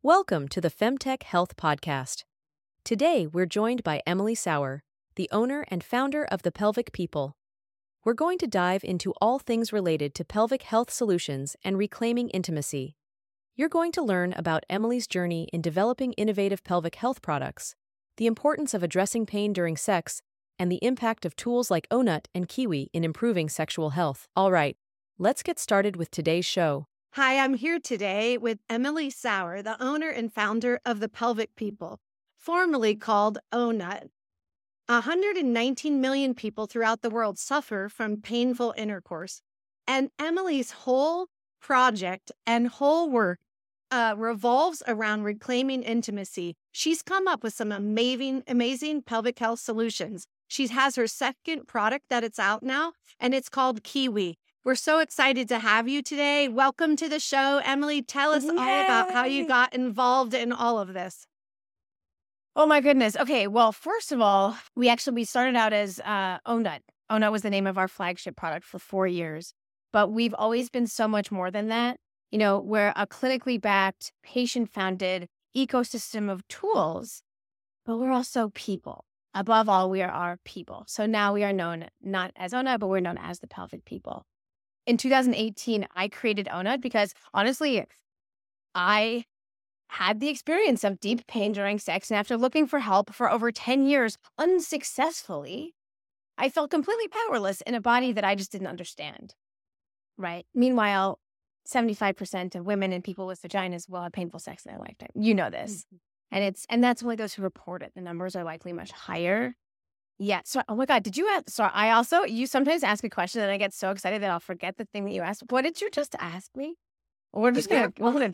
Welcome to the Femtech Health Podcast. Today, we're joined by Emily Sauer, the owner and founder of The Pelvic People. We're going to dive into all things related to pelvic health solutions and reclaiming intimacy. You're going to learn about Emily's journey in developing innovative pelvic health products, the importance of addressing pain during sex, and the impact of tools like Onut and Kiwi in improving sexual health. All right, let's get started with today's show. Hi, I'm here today with Emily Sauer, the owner and founder of The Pelvic People, formerly called Onut. 119 million people throughout the world suffer from painful intercourse. And Emily's whole project and whole work revolves around reclaiming intimacy. She's come up with some amazing pelvic health solutions. She has her second product that it's out now, and it's called Kiwi. We're so excited to have you today. Welcome to the show. Emily, tell us all about how you got involved in all of this. Oh my goodness. Okay. Well, first of all, we started out as Onut. Onut was the name of our flagship product for 4 years, but we've always been so much more than that. You know, we're a clinically backed, patient-founded ecosystem of tools, but we're also people. Above all, we are people. So now we are known not as Onut, but we're known as the Pelvic People. In 2018, I created Onut because honestly, I had the experience of deep pain during sex. And after looking for help for over 10 years unsuccessfully, I felt completely powerless in a body that I just didn't understand. Right. Meanwhile, 75% of women and people with vaginas will have painful sex in their lifetime. You know this. And that's only those who report it. The numbers are likely much higher. Yeah. So, oh my God, you sometimes ask a question and I get so excited that I'll forget the thing that you asked. What did you just ask me? We're just going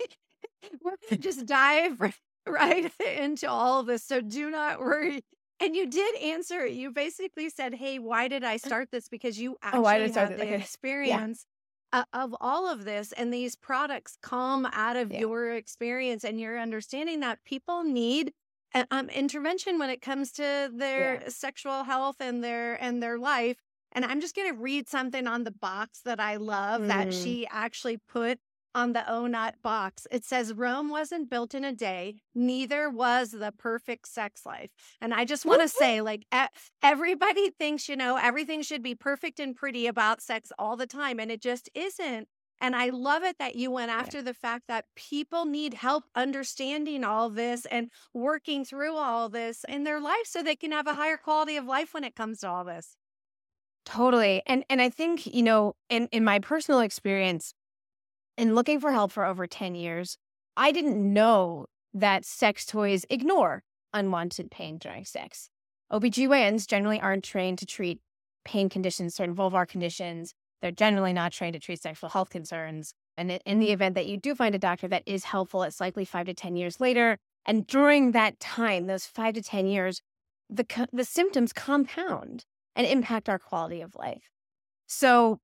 to just dive right into all of this. So do not worry. And you did answer it. You basically said, hey, why did I start this? Because you actually had the experience of all of this. And these products come out of your experience and your understanding that people need intervention when it comes to their sexual health and their life. And I'm just going to read something on the box that I love that she actually put on the Onut box. It says, Rome wasn't built in a day, neither was the perfect sex life. And I just want to say, like, everybody thinks, everything should be perfect and pretty about sex all the time. And it just isn't. And I love it that you went after the fact that people need help understanding all this and working through all this in their life so they can have a higher quality of life when it comes to all this. Totally. And I think, in my personal experience, in looking for help for over 10 years, I didn't know that sex toys ignore unwanted pain during sex. OBGYNs generally aren't trained to treat pain conditions, certain vulvar conditions. They're generally not trained to treat sexual health concerns. And in the event that you do find a doctor that is helpful, it's likely 5 to 10 years later. And during that time, those 5 to 10 years, the symptoms compound and impact our quality of life. So,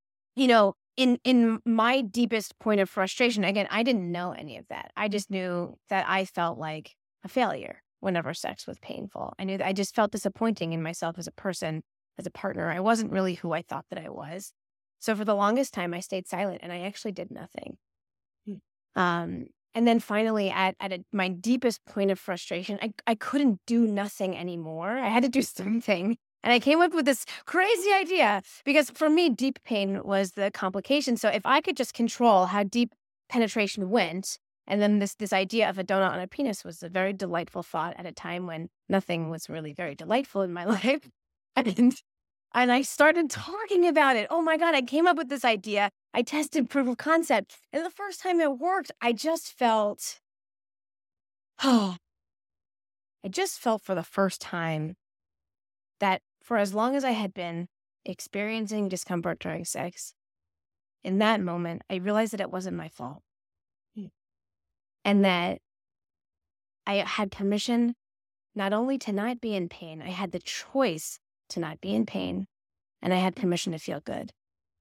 in my deepest point of frustration, again, I didn't know any of that. I just knew that I felt like a failure whenever sex was painful. I just felt disappointing in myself as a person, as a partner. I wasn't really who I thought that I was. So for the longest time, I stayed silent and I actually did nothing. And then finally, at my deepest point of frustration, I couldn't do nothing anymore. I had to do something. And I came up with this crazy idea because for me, deep pain was the complication. So if I could just control how deep penetration went, and then this idea of a donut on a penis was a very delightful thought at a time when nothing was really very delightful in my life. And I started talking about it. Oh my God, I came up with this idea. I tested proof of concept. And the first time it worked, I just felt for the first time that for as long as I had been experiencing discomfort during sex, in that moment, I realized that it wasn't my fault. And that I had permission not only to not be in pain, I had the choice to not be in pain, and I had permission to feel good.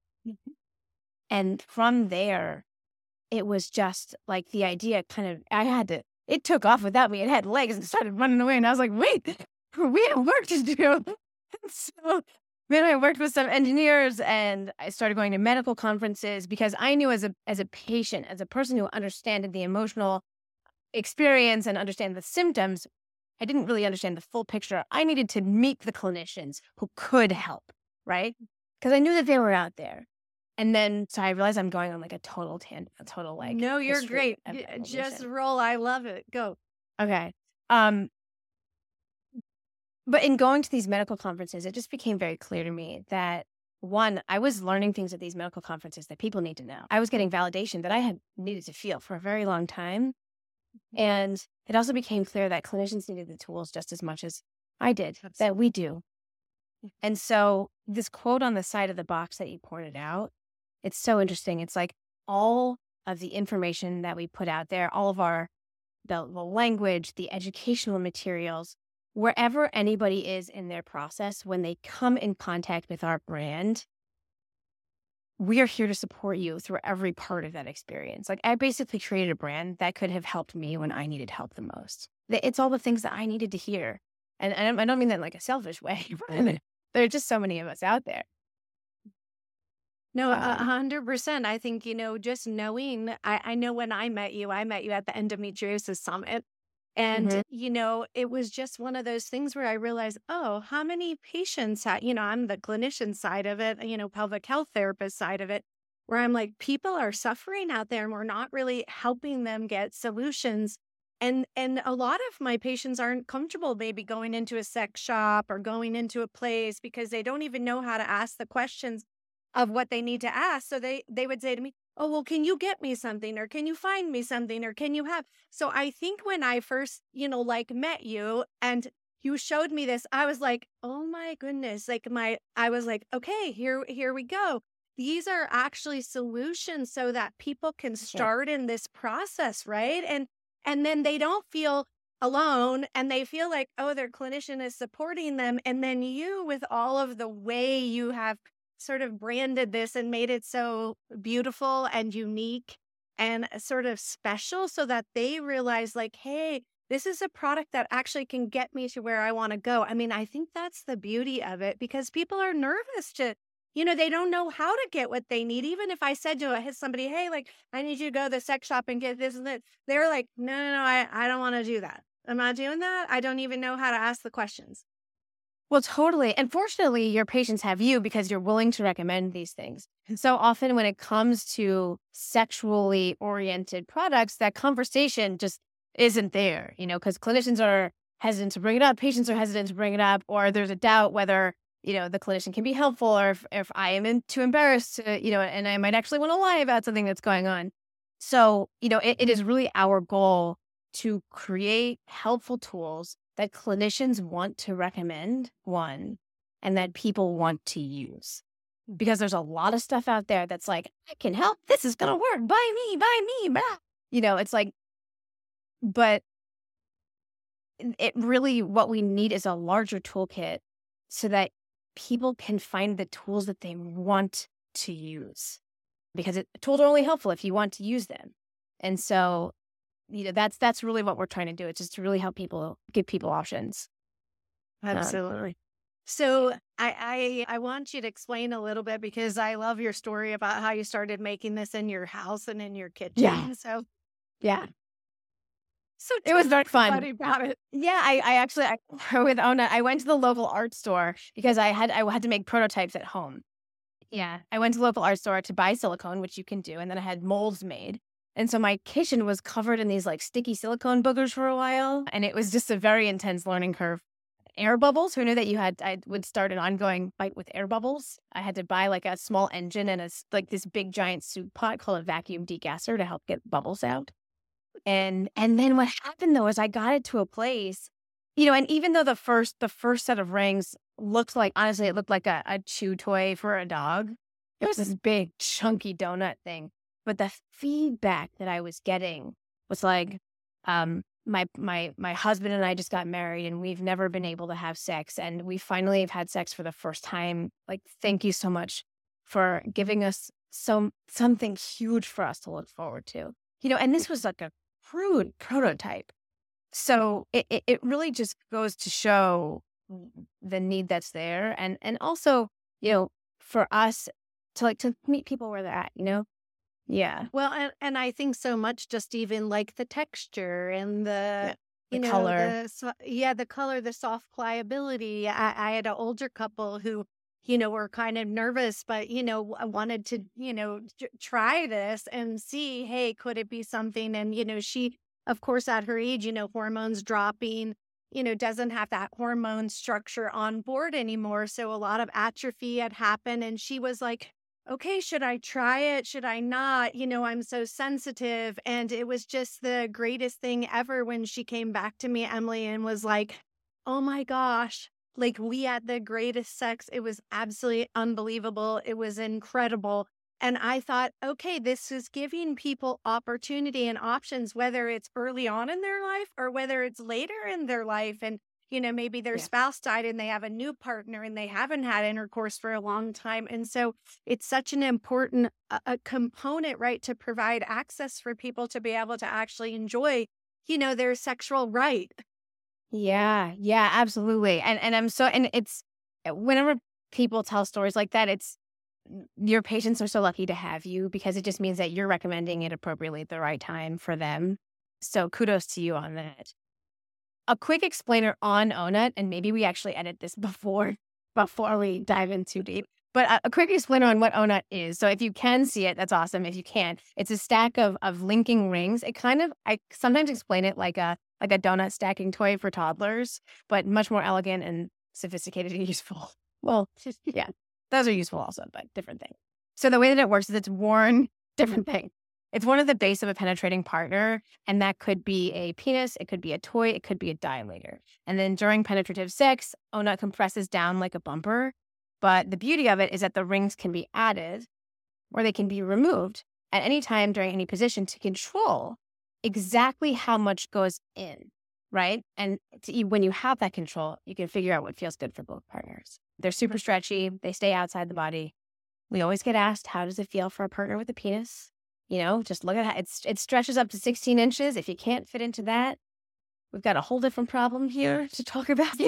And from there, it was just like the idea it took off without me. It had legs and started running away. And I was like, wait, we have work to do. So then I worked with some engineers and I started going to medical conferences because I knew as a patient, as a person who understood the emotional experience and understand the symptoms, I didn't really understand the full picture. I needed to meet the clinicians who could help, right? Because I knew that they were out there. And then, so I realized I'm going on like a total tangent, a total like. No, you're great. Just roll. I love it. Go. Okay. But in going to these medical conferences, it just became very clear to me that, one, I was learning things at these medical conferences that people need to know. I was getting validation that I had needed to feel for a very long time. And it also became clear that clinicians needed the tools just as much as I did, that we do. And so this quote on the side of the box that you pointed out, it's so interesting. It's like all of the information that we put out there, all of the language, the educational materials, wherever anybody is in their process, when they come in contact with our brand, we are here to support you through every part of that experience. Like I basically created a brand that could have helped me when I needed help the most. It's all the things that I needed to hear. And I don't mean that in like a selfish way, but there are just so many of us out there. No, 100%. I think, just knowing, I know when I met you at the Endometriosis Summit. And, it was just one of those things where I realized, oh, how many patients I'm the clinician side of it, pelvic health therapist side of it, where I'm like, people are suffering out there and we're not really helping them get solutions. And a lot of my patients aren't comfortable maybe going into a sex shop or going into a place because they don't even know how to ask the questions of what they need to ask. So they would say to me, oh, well, can you get me something? Or can you find me something? Or can you have? So I think when I first, met you and you showed me this, I was like, oh my goodness. I was like, okay, here we go. These are actually solutions so that people can start in this process, right? And then they don't feel alone and they feel like, oh, their clinician is supporting them. And then you, with all of the way you have sort of branded this and made it so beautiful and unique and sort of special so that they realize like, hey, this is a product that actually can get me to where I want to go. I mean, I think that's the beauty of it because people are nervous to, they don't know how to get what they need. Even if I said to somebody, hey, like, I need you to go to the sex shop and get this and that, they're like, no, I don't want to do that. I'm not doing that. I don't even know how to ask the questions. Well, totally. And fortunately, your patients have you because you're willing to recommend these things. And so often when it comes to sexually oriented products, that conversation just isn't there, because clinicians are hesitant to bring it up, patients are hesitant to bring it up, or there's a doubt whether, the clinician can be helpful or if I am too embarrassed to, and I might actually want to lie about something that's going on. So, it is really our goal to create helpful tools that clinicians want to recommend, one, and that people want to use. Because there's a lot of stuff out there that's like, I can help. This is going to work. Buy me. Blah. It's like, but it really, what we need is a larger toolkit so that people can find the tools that they want to use. Because tools are only helpful if you want to use them. And so that's really what we're trying to do. It's just to really help people, give people options. Absolutely. So I want you to explain a little bit because I love your story about how you started making this in your house and in your kitchen. Yeah. So it was very fun. About it. Yeah, I with Ona, I went to the local art store because I had to make prototypes at home. Yeah, I went to the local art store to buy silicone, which you can do, and then I had molds made. And so my kitchen was covered in these like sticky silicone boogers for a while. And it was just a very intense learning curve. Air bubbles, who knew that I would start an ongoing fight with air bubbles. I had to buy like a small engine and this big giant soup pot called a vacuum degasser to help get bubbles out. And then what happened though is I got it to a place, and even though the first set of rings looked like, honestly, it looked like a chew toy for a dog. It was this big chunky donut thing. But the feedback that I was getting was like, my husband and I just got married and we've never been able to have sex. And we finally have had sex for the first time. Like, thank you so much for giving us something huge for us to look forward to. And this was like a crude prototype. So it really just goes to show the need that's there. And also, for us to meet people where they're at, Yeah. Well, and I think so much just even like the texture and Yeah. The you know, color. the color, the soft pliability. I had an older couple who, were kind of nervous, but, wanted to, try this and see, hey, could it be something? And, she, of course, at her age, hormones dropping, doesn't have that hormone structure on board anymore. So a lot of atrophy had happened. And she was like, okay, should I try it? Should I not? I'm so sensitive. And it was just the greatest thing ever when she came back to me, Emily, and was like, oh my gosh, like we had the greatest sex. It was absolutely unbelievable. It was incredible. And I thought, okay, this is giving people opportunity and options, whether it's early on in their life or whether it's later in their life. And maybe their Yeah. spouse died and they have a new partner and they haven't had intercourse for a long time. And so it's such an important a component, right, to provide access for people to be able to actually enjoy, their sexual right. Yeah. Yeah, absolutely. And and it's whenever people tell stories like that, it's your patients are so lucky to have you because it just means that you're recommending it appropriately at the right time for them. So kudos to you on that. A quick explainer on ONUT, and maybe we actually edit this before we dive in too deep. But a quick explainer on what ONUT is. So if you can see it, that's awesome. If you can't, it's a stack of linking rings. I sometimes explain it like a donut stacking toy for toddlers, but much more elegant and sophisticated and useful. Well, yeah, those are useful also, but different thing. So the way that it works is it's worn, different thing. It's worn at the base of a penetrating partner, and that could be a penis, it could be a toy, it could be a dilator. And then during penetrative sex, ONUT compresses down like a bumper. But the beauty of it is that the rings can be added or they can be removed at any time during any position to control exactly how much goes in, right? And when you have that control, you can figure out what feels good for both partners. They're super stretchy. They stay outside the body. We always get asked, how does it feel for a partner with a penis? Just look at how it stretches up to 16 inches. If you can't fit into that, we've got a whole different problem here to talk about,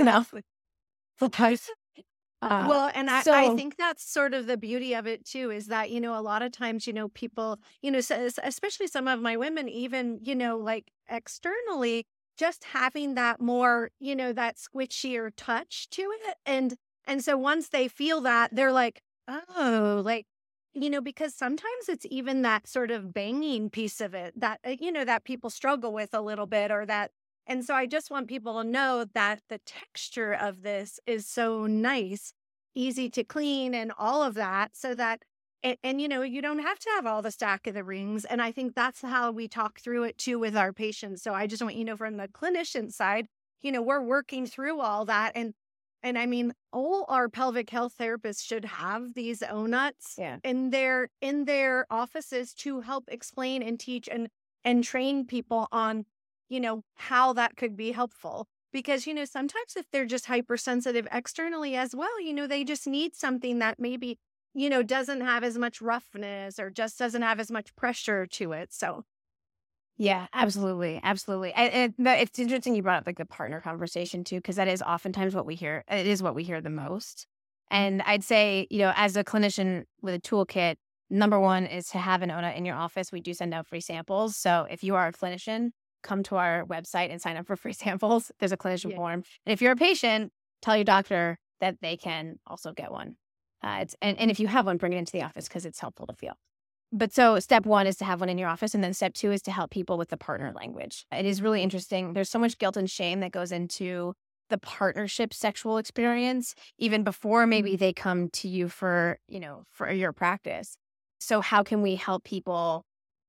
Well, and I So think that's sort of the beauty of it too, is that, a lot of times, people, especially some of my women, even, like externally, just having that more, that squishier touch to it. And so once they feel that, they're like, oh, like, because sometimes it's even that sort of banging piece of it that, that people struggle with a little bit or that. And so I just want people to know that the texture of this is so nice, easy to clean and all of that so that, and you don't have to have all the stack of the rings. And I think that's how we talk through it too with our patients. So I just want, from the clinician side, we're working through all that. And I mean, all our pelvic health therapists should have these ONUTs in their offices to help explain and teach and train people on, how that could be helpful. Because, sometimes if they're just hypersensitive externally as well, they just need something that maybe, doesn't have as much roughness or just doesn't have as much pressure to it. So yeah, absolutely. Absolutely. And it's interesting you brought up like the partner conversation too, because that is oftentimes what we hear. It is what we hear the most. And I'd say, as a clinician with a toolkit, number one is to have an ONUT in your office. We do send out free samples. So if you are a clinician, come to our website and sign up for free samples. There's a clinician form. And if you're a patient, tell your doctor that they can also get one. And if you have one, bring it into the office because it's helpful to feel. But so step one is to have one in your office. And then step two is to help people with the partner language. It is really interesting. There's so much guilt and shame that goes into the partnership sexual experience, even before maybe they come to you for your practice. So how can we help people,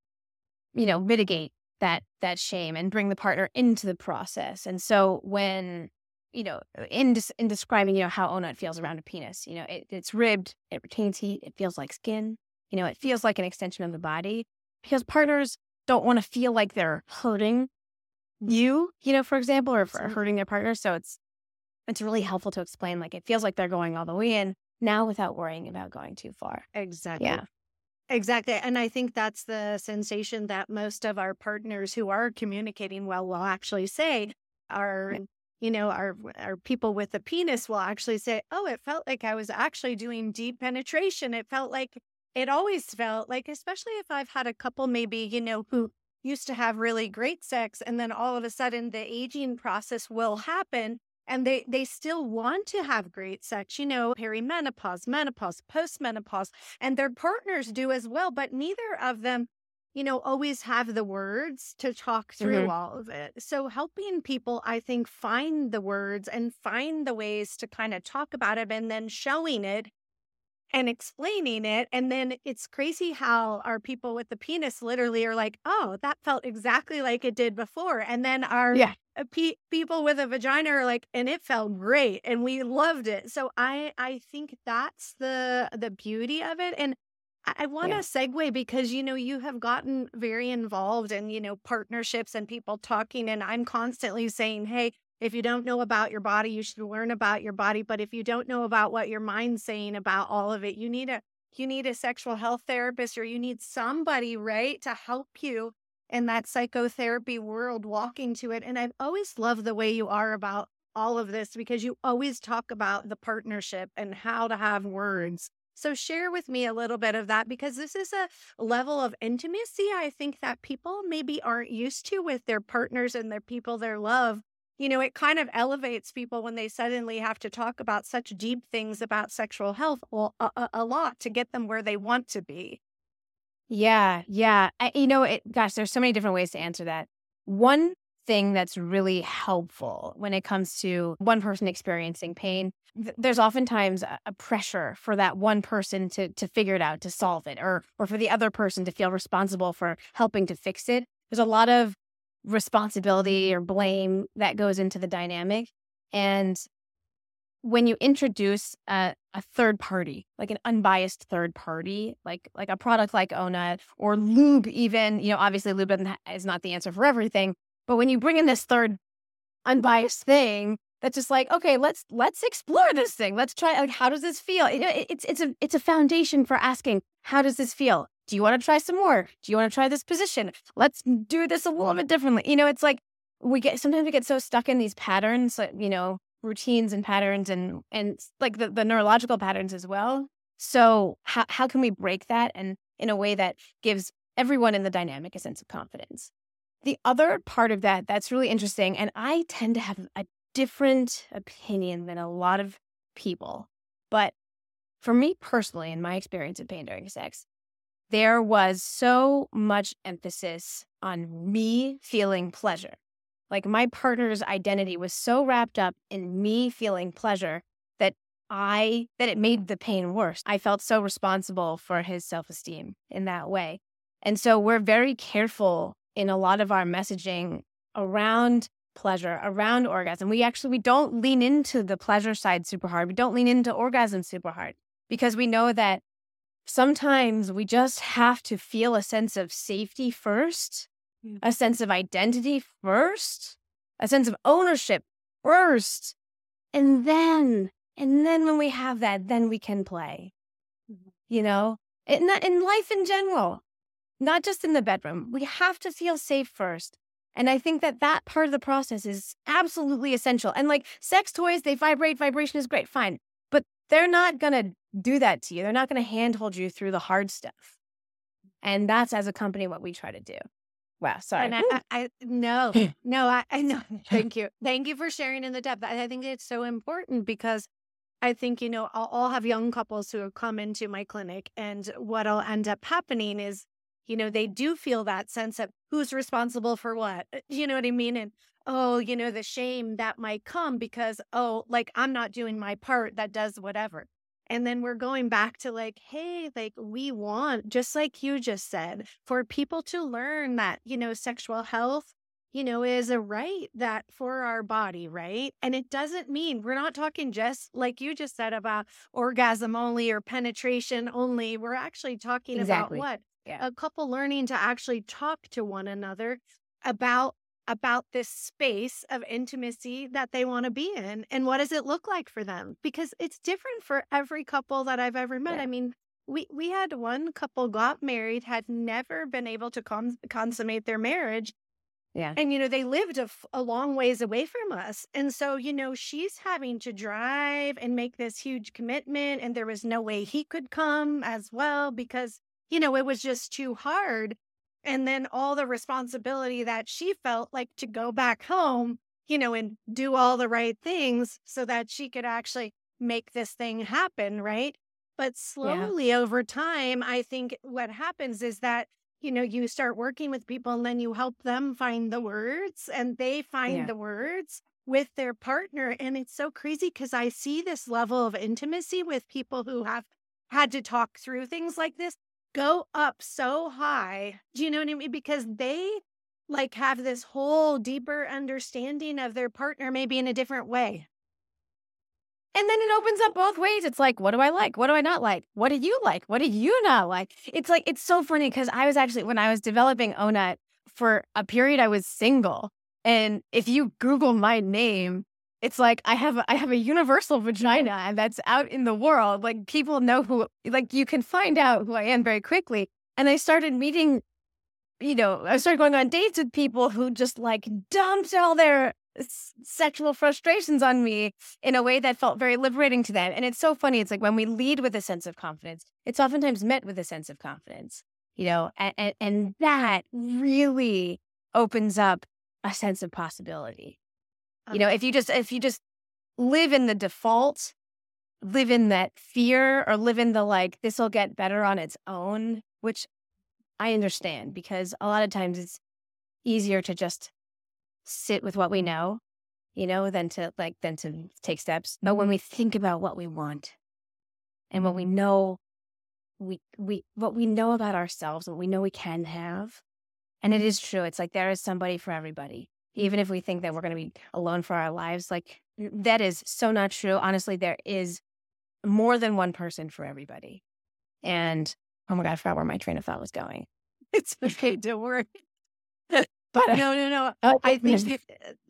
mitigate that shame and bring the partner into the process? And so when, in describing, how ONUT feels around a penis, it's ribbed, it retains heat, it feels like skin. It feels like an extension of the body because partners don't want to feel like they're hurting you, for example, or hurting their partner. So it's really helpful to explain, like, it feels like they're going all the way in now without worrying about going too far. Exactly. Yeah. Exactly. And I think that's the sensation that most of our partners who are communicating well will actually say. Our people with the penis will actually say, oh, it felt like I was actually doing deep penetration. It felt like, it always felt like, especially if I've had a couple maybe, who used to have really great sex, and then all of a sudden the aging process will happen and they still want to have great sex, perimenopause, menopause, postmenopause, and their partners do as well, but neither of them always have the words to talk through all of it. So helping people, I think, find the words and find the ways to kind of talk about it, and then showing it and explaining it. And then it's crazy how our people with the penis literally are like, oh, that felt exactly like it did before. And then our people with a vagina are like, and it felt great and we loved it. So I think that's the beauty of it. And I want to segue because, you have gotten very involved in, partnerships and people talking. And I'm constantly saying, hey, if you don't know about your body, you should learn about your body. But if you don't know about what your mind's saying about all of it, you need a sexual health therapist, or you need somebody, right, to help you in that psychotherapy world, walking to it. And I've always loved the way you are about all of this, because you always talk about the partnership and how to have words. So share with me a little bit of that, because this is a level of intimacy I think that people maybe aren't used to with their partners and their people they love. It kind of elevates people when they suddenly have to talk about such deep things about sexual health a lot to get them where they want to be. Yeah. Gosh, there's so many different ways to answer that. One thing that's really helpful when it comes to one person experiencing pain, there's oftentimes a pressure for that one person to figure it out, to solve it, or for the other person to feel responsible for helping to fix it. There's a lot of responsibility or blame that goes into the dynamic. And when you introduce a third party, like an unbiased third party, like a product like Oona or lube even, obviously lube is not the answer for everything. But when you bring in this third unbiased thing, that's just like, okay, let's explore this thing. Let's try, like, how does this feel? It's a foundation for asking, how does this feel? Do you want to try some more? Do you want to try this position? Let's do this a little bit differently. It's like sometimes we get so stuck in these patterns, like, routines and patterns and like the neurological patterns as well. So how can we break that, and in a way that gives everyone in the dynamic a sense of confidence? The other part of that's really interesting, and I tend to have a different opinion than a lot of people, but for me personally, in my experience of pain during sex, there was so much emphasis on me feeling pleasure. Like, my partner's identity was so wrapped up in me feeling pleasure that it made the pain worse. I felt so responsible for his self-esteem in that way. And so we're very careful in a lot of our messaging around pleasure, around orgasm. We don't lean into the pleasure side super hard. We don't lean into orgasm super hard, because we know that sometimes we just have to feel a sense of safety first, a sense of identity first, a sense of ownership first. And then when we have that, then we can play, in life in general, not just in the bedroom. We have to feel safe first. And I think that part of the process is absolutely essential. And like sex toys, they vibrate. Vibration is great, fine. But they're not going to do that to you. They're not going to handhold you through the hard stuff. And that's, as a company, what we try to do. Wow, sorry. And I know. Thank you. Thank you for sharing in the depth. I think it's so important, because I think, I'll have young couples who have come into my clinic, and what'll end up happening is, they do feel that sense of who's responsible for what, you know what I mean? And, the shame that might come because, I'm not doing my part that does whatever. And then we're going back to like, hey, like, we want, just like you just said, for people to learn that, sexual health, is a right that for our body, right? And it doesn't mean, we're not talking just like you just said about orgasm only or penetration only. We're actually talking about what? Yeah. A couple learning to actually talk to one another about this space of intimacy that they want to be in, and what does it look like for them, because it's different for every couple that I've ever met. Yeah. I mean, we had one couple got married, had never been able to consummate their marriage, Yeah. And, they lived a long ways away from us. And so, she's having to drive and make this huge commitment. And there was no way he could come as well because, it was just too hard. And then all the responsibility that she felt like to go back home, and do all the right things so that she could actually make this thing happen. Right. But Yeah. slowly over time, I think what happens is that you start working with people and then you help them find the words and they find Yeah. the words with their partner. And it's so crazy because I see this level of intimacy with people who have had to talk through things like this go up so high. Do you know what I mean? Because they like have this whole deeper understanding of their partner, maybe in a different way. And then it opens up both ways. It's like, what do I like? What do I not like? What do you like? What do you not like? It's like, it's so funny because I was actually, when I was developing Ownut, for a period, I was single. And if you Google my name, it's like, I have a universal vagina and that's out in the world. Like people know who, like you can find out who I am very quickly. And I started meeting, I started going on dates with people who just like dumped all their sexual frustrations on me in a way that felt very liberating to them. And it's so funny. It's like when we lead with a sense of confidence, it's oftentimes met with a sense of confidence, and that really opens up a sense of possibility. If you just live in the default, live in that fear or live in the like, this will get better on its own, which I understand because a lot of times it's easier to just sit with what we know, than to take steps. But when we think about what we want and what we know, what we know about ourselves, what we know we can have, and it is true. It's like there is somebody for everybody. Even if we think that we're going to be alone for our lives, like that is so not true. Honestly, there is more than one person for everybody. And oh my God, I forgot where my train of thought was going. It's okay, don't worry. But no. I think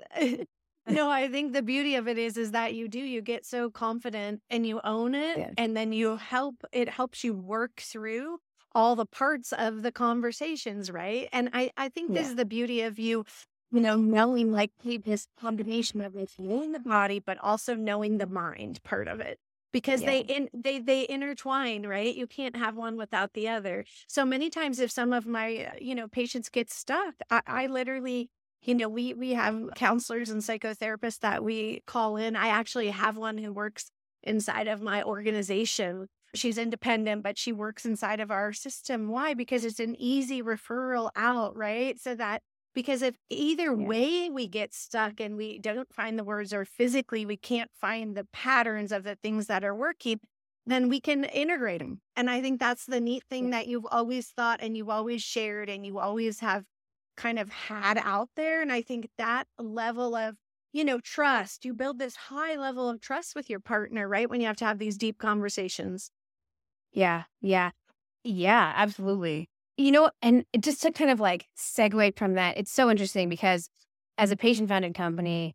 I think the beauty of it is that you get so confident and you own it, Yeah. and then it helps you work through all the parts of the conversations, right? And I think this is the beauty of you, knowing like this combination of it, knowing the body, but also knowing the mind part of it. Because they intertwine, right? You can't have one without the other. So many times if some of my, patients get stuck, I literally, we have counselors and psychotherapists that we call in. I actually have one who works inside of my organization. She's independent, but she works inside of our system. Why? Because it's an easy referral out, right? So that because if either way we get stuck and we don't find the words or physically we can't find the patterns of the things that are working, then we can integrate them. And I think that's the neat thing that you've always thought and you've always shared and you always have kind of had out there. And I think that level of, trust, you build this high level of trust with your partner, right? When you have to have these deep conversations. Yeah, absolutely. And just to kind of like segue from that, it's so interesting because as a patient-founded company,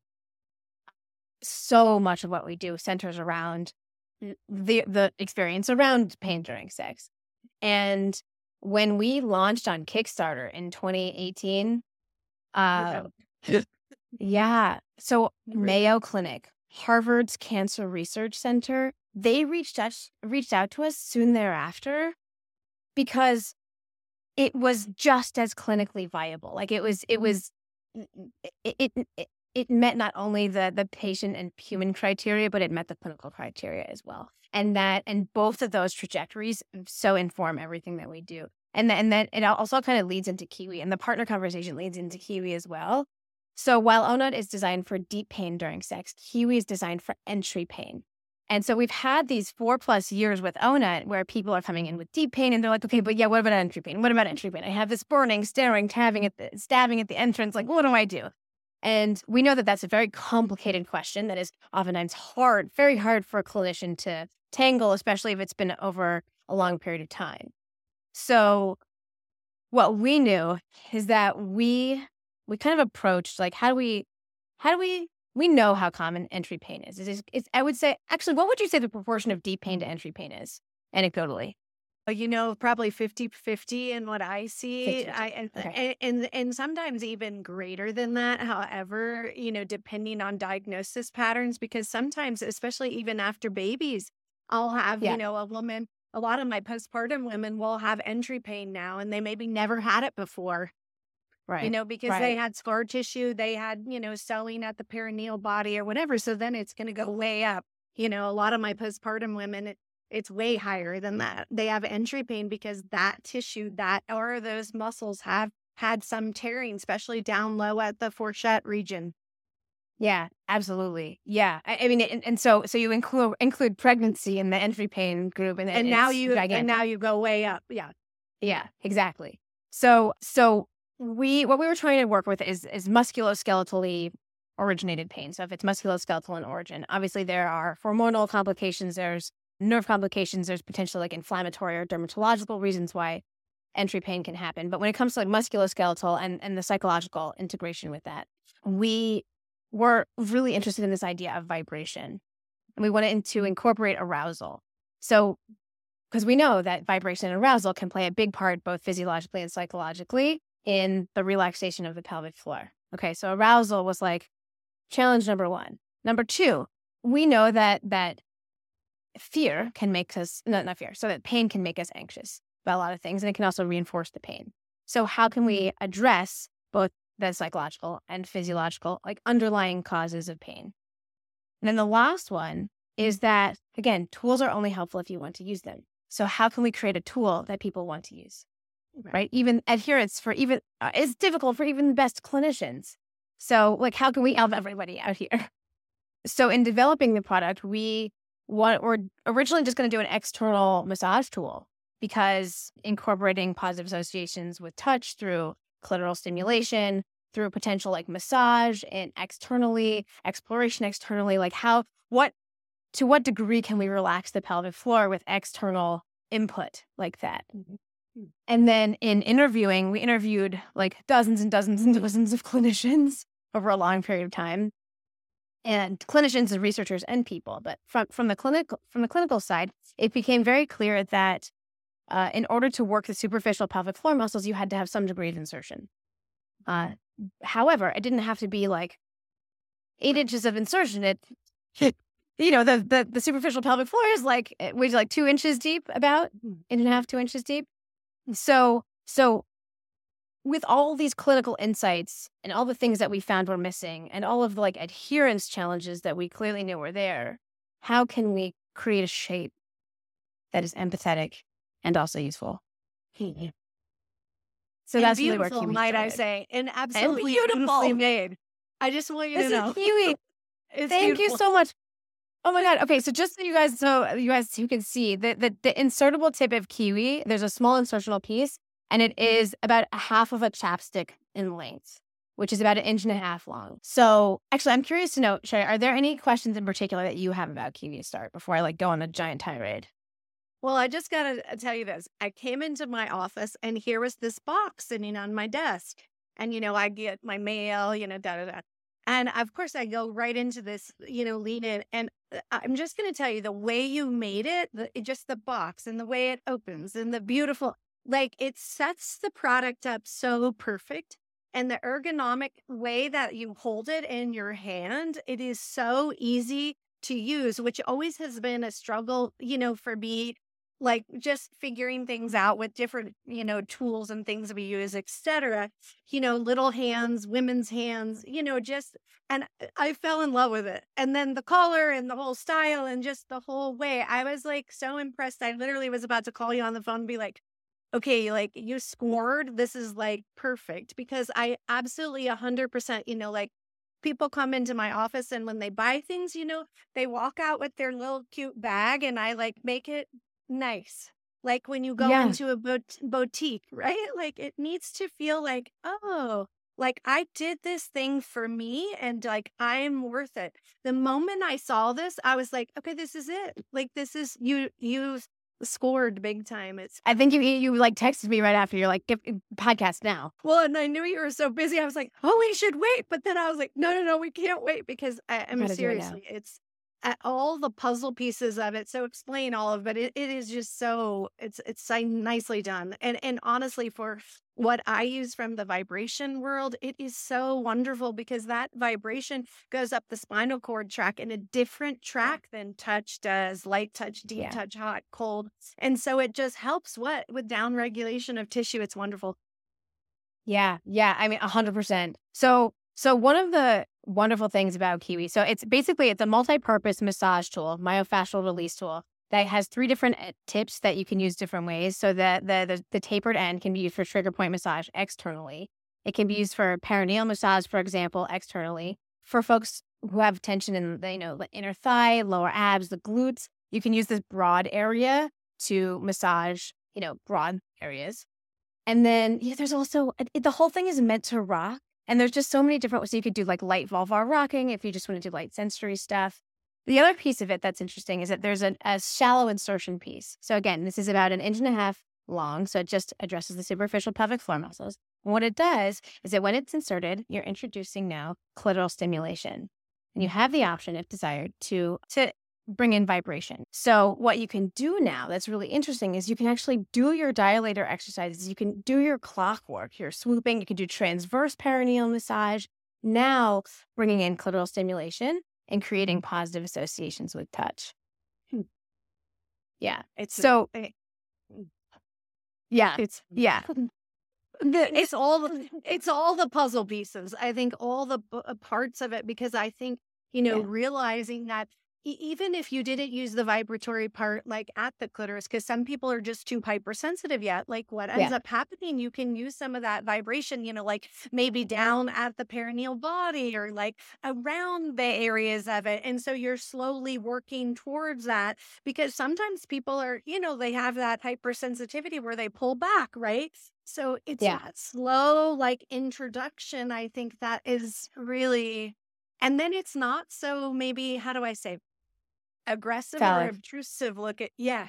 so much of what we do centers around the experience around pain during sex. And when we launched on Kickstarter in 2018, so Mayo Clinic, Harvard's Cancer Research Center, they reached out to us soon thereafter because it was just as clinically viable. Like it met not only the patient and human criteria, but it met the clinical criteria as well. And both of those trajectories so inform everything that we do. And then it also kind of leads into Kiwi, and the partner conversation leads into Kiwi as well. So while Ownut is designed for deep pain during sex, Kiwi is designed for entry pain. And so we've had these 4+ years with Ownut where people are coming in with deep pain and they're like, okay, but what about entry pain? What about entry pain? I have this burning, staring, stabbing at the entrance. Like, what do I do? And we know that that's a very complicated question that is oftentimes very hard for a clinician to tangle, especially if it's been over a long period of time. So what we knew is that we kind of approached like, how do we know how common entry pain is. I would say, actually, what would you say the proportion of deep pain to entry pain is, anecdotally? probably 50-50 in what I see. 50. Okay. And sometimes even greater than that. However, depending on diagnosis patterns, because sometimes, especially even after babies, I'll have, a woman, a lot of my postpartum women will have entry pain now, and they maybe never had it before. Right. Because they had scar tissue, they had, swelling at the perineal body or whatever. So then it's going to go way up. A lot of my postpartum women, it's way higher than that. They have entry pain because that tissue, or those muscles have had some tearing, especially down low at the fourchette region. Yeah, absolutely. Yeah. I mean, and so you include pregnancy in the entry pain group, and now you go way up. Yeah. Yeah, exactly. So what we were trying to work with is musculoskeletally originated pain. So if it's musculoskeletal in origin, obviously there are hormonal complications, there's nerve complications, there's potentially like inflammatory or dermatological reasons why entry pain can happen. But when it comes to like musculoskeletal and the psychological integration with that, we were really interested in this idea of vibration. And we wanted to incorporate arousal. So, because we know that vibration and arousal can play a big part, both physiologically and psychologically, in the relaxation of the pelvic floor. Okay, so arousal was like challenge number one. Number two, we know that fear can make us, not fear, so that pain can make us anxious about a lot of things, and it can also reinforce the pain. So how can we address both the psychological and physiological, like underlying causes of pain? And then the last one is that, again, tools are only helpful if you want to use them. So how can we create a tool that people want to use? Right? Even adherence for even is difficult for even the best clinicians. So like, how can we help everybody out here? So in developing the product, we're originally just going to do an external massage tool, because incorporating positive associations with touch through clitoral stimulation, through potential like massage and exploration externally, like to what degree can we relax the pelvic floor with external input like that? Mm-hmm. And then in interviewing, we interviewed like dozens and dozens and dozens of clinicians over a long period of time, and clinicians and researchers and people. But from the clinical side, it became very clear that in order to work the superficial pelvic floor muscles, you had to have some degree of insertion. However, it didn't have to be like 8 inches of insertion. The superficial pelvic floor is like 2 inches deep, about 1.5 to 2 inches deep. So with all these clinical insights and all the things that we found were missing and all of the like adherence challenges that we clearly knew were there, how can we create a shape that is empathetic and also useful? So that's really where Kiwi might started. I say, and absolutely beautifully made. I just want you to know. Kiwi. Thank you so much. Oh my God. Okay. So just so you guys who can see, the insertable tip of Kiwi, there's a small insertional piece, and it is about 1/2 of a chapstick in length, which is about 1.5 inches long. So actually, I'm curious to know, Sherry, are there any questions in particular that you have about Kiwi to start before I like go on a giant tirade? Well, I just got to tell you this. I came into my office and here was this box sitting on my desk. And, I get my mail, da-da-da. And of course, I go right into this, lean in. And I'm just going to tell you, the way you made it, just the box and the way it opens and the beautiful, like it sets the product up so perfect. And the ergonomic way that you hold it in your hand, it is so easy to use, which always has been a struggle, for me, like just figuring things out with different, tools and things we use, etc. Little hands, women's hands, and I fell in love with it. And then the color and the whole style and just the whole way, I was like so impressed. I literally was about to call you on the phone and be like, okay, like you scored. This is like perfect, because I absolutely 100%, like people come into my office and when they buy things, they walk out with their little cute bag and I like make it nice. Like when you go into a boutique, right? Like it needs to feel like, oh, like I did this thing for me and like I'm worth it. The moment I saw this, I was like, okay, this is it. Like this is you scored big time. I think you like texted me right after. You're like, "Give podcast now." Well, and I knew you were so busy. I was like, oh, we should wait. But then I was like, no, we can't wait, because I'm seriously, at all the puzzle pieces of it. So explain all of it. It is just so it's so nicely done. And honestly, for what I use from the vibration world, it is so wonderful because that vibration goes up the spinal cord track in a different track than touch does, light touch, deep touch, hot, cold. And so it just helps with down regulation of tissue. It's wonderful. Yeah. Yeah. I mean, 100%. So one of the wonderful things about Kiwi, so it's a multi-purpose massage tool, myofascial release tool that has 3 different tips that you can use different ways. So that the tapered end can be used for trigger point massage externally. It can be used for perineal massage, for example, externally. For folks who have tension in the inner thigh, lower abs, the glutes, you can use this broad area to massage, broad areas. And then there's also, the whole thing is meant to rock. And there's just so many different ways. So you could do like light vulvar rocking if you just want to do light sensory stuff. The other piece of it that's interesting is that there's a shallow insertion piece. So again, this is about 1.5 inches long. So it just addresses the superficial pelvic floor muscles. And what it does is that when it's inserted, you're introducing now clitoral stimulation. And you have the option, if desired, to bring in vibration. So what you can do now that's really interesting is you can actually do your dilator exercises. You can do your clockwork, your swooping. You can do transverse perineal massage. Now bringing in clitoral stimulation and creating positive associations with touch. Yeah. It's all the puzzle pieces. I think all the parts of it, because I think, realizing that even if you didn't use the vibratory part, like at the clitoris, because some people are just too hypersensitive yet, like what ends up happening, you can use some of that vibration, like maybe down at the perineal body or like around the areas of it. And so you're slowly working towards that, because sometimes people are, they have that hypersensitivity where they pull back, right? So it's that slow, like introduction. I think that is really, and then it's not so maybe, how do I say, aggressive or obtrusive look at there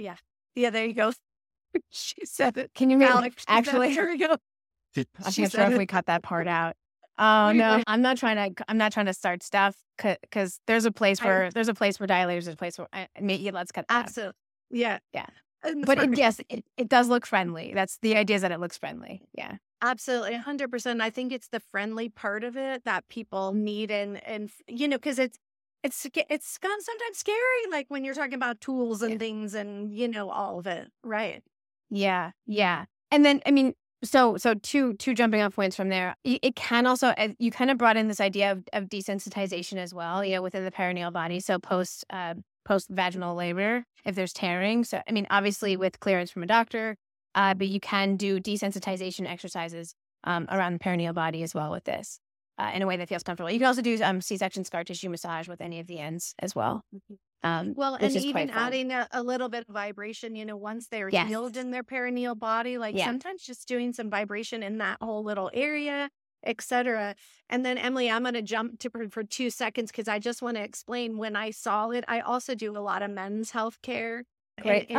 you go. She said it. Can you make actually there we go. I'm not sure if we cut that part out. Oh no, I'm not trying to start stuff because there's a place for dilators, there's a place where let's cut that absolutely out. Yeah but it does look friendly. That's the idea, is that it looks friendly. Yeah, absolutely, 100%. I think it's the friendly part of it that people need, and because it's sometimes scary, like when you're talking about tools and things and, all of it. Right. Yeah. Yeah. And then, I mean, so two jumping off points from there. It can also, you kind of brought in this idea of desensitization as well, within the perineal body. So post vaginal labor, if there's tearing. So, I mean, obviously with clearance from a doctor, but you can do desensitization exercises around the perineal body as well with this. In a way that feels comfortable. You can also do C-section scar tissue massage with any of the ends as well. And even adding a little bit of vibration, once they're healed in their perineal body, like sometimes just doing some vibration in that whole little area, etc. And then, Emily, I'm going to jump for 2 seconds because I just want to explain, when I saw it, I also do a lot of men's health care. Great.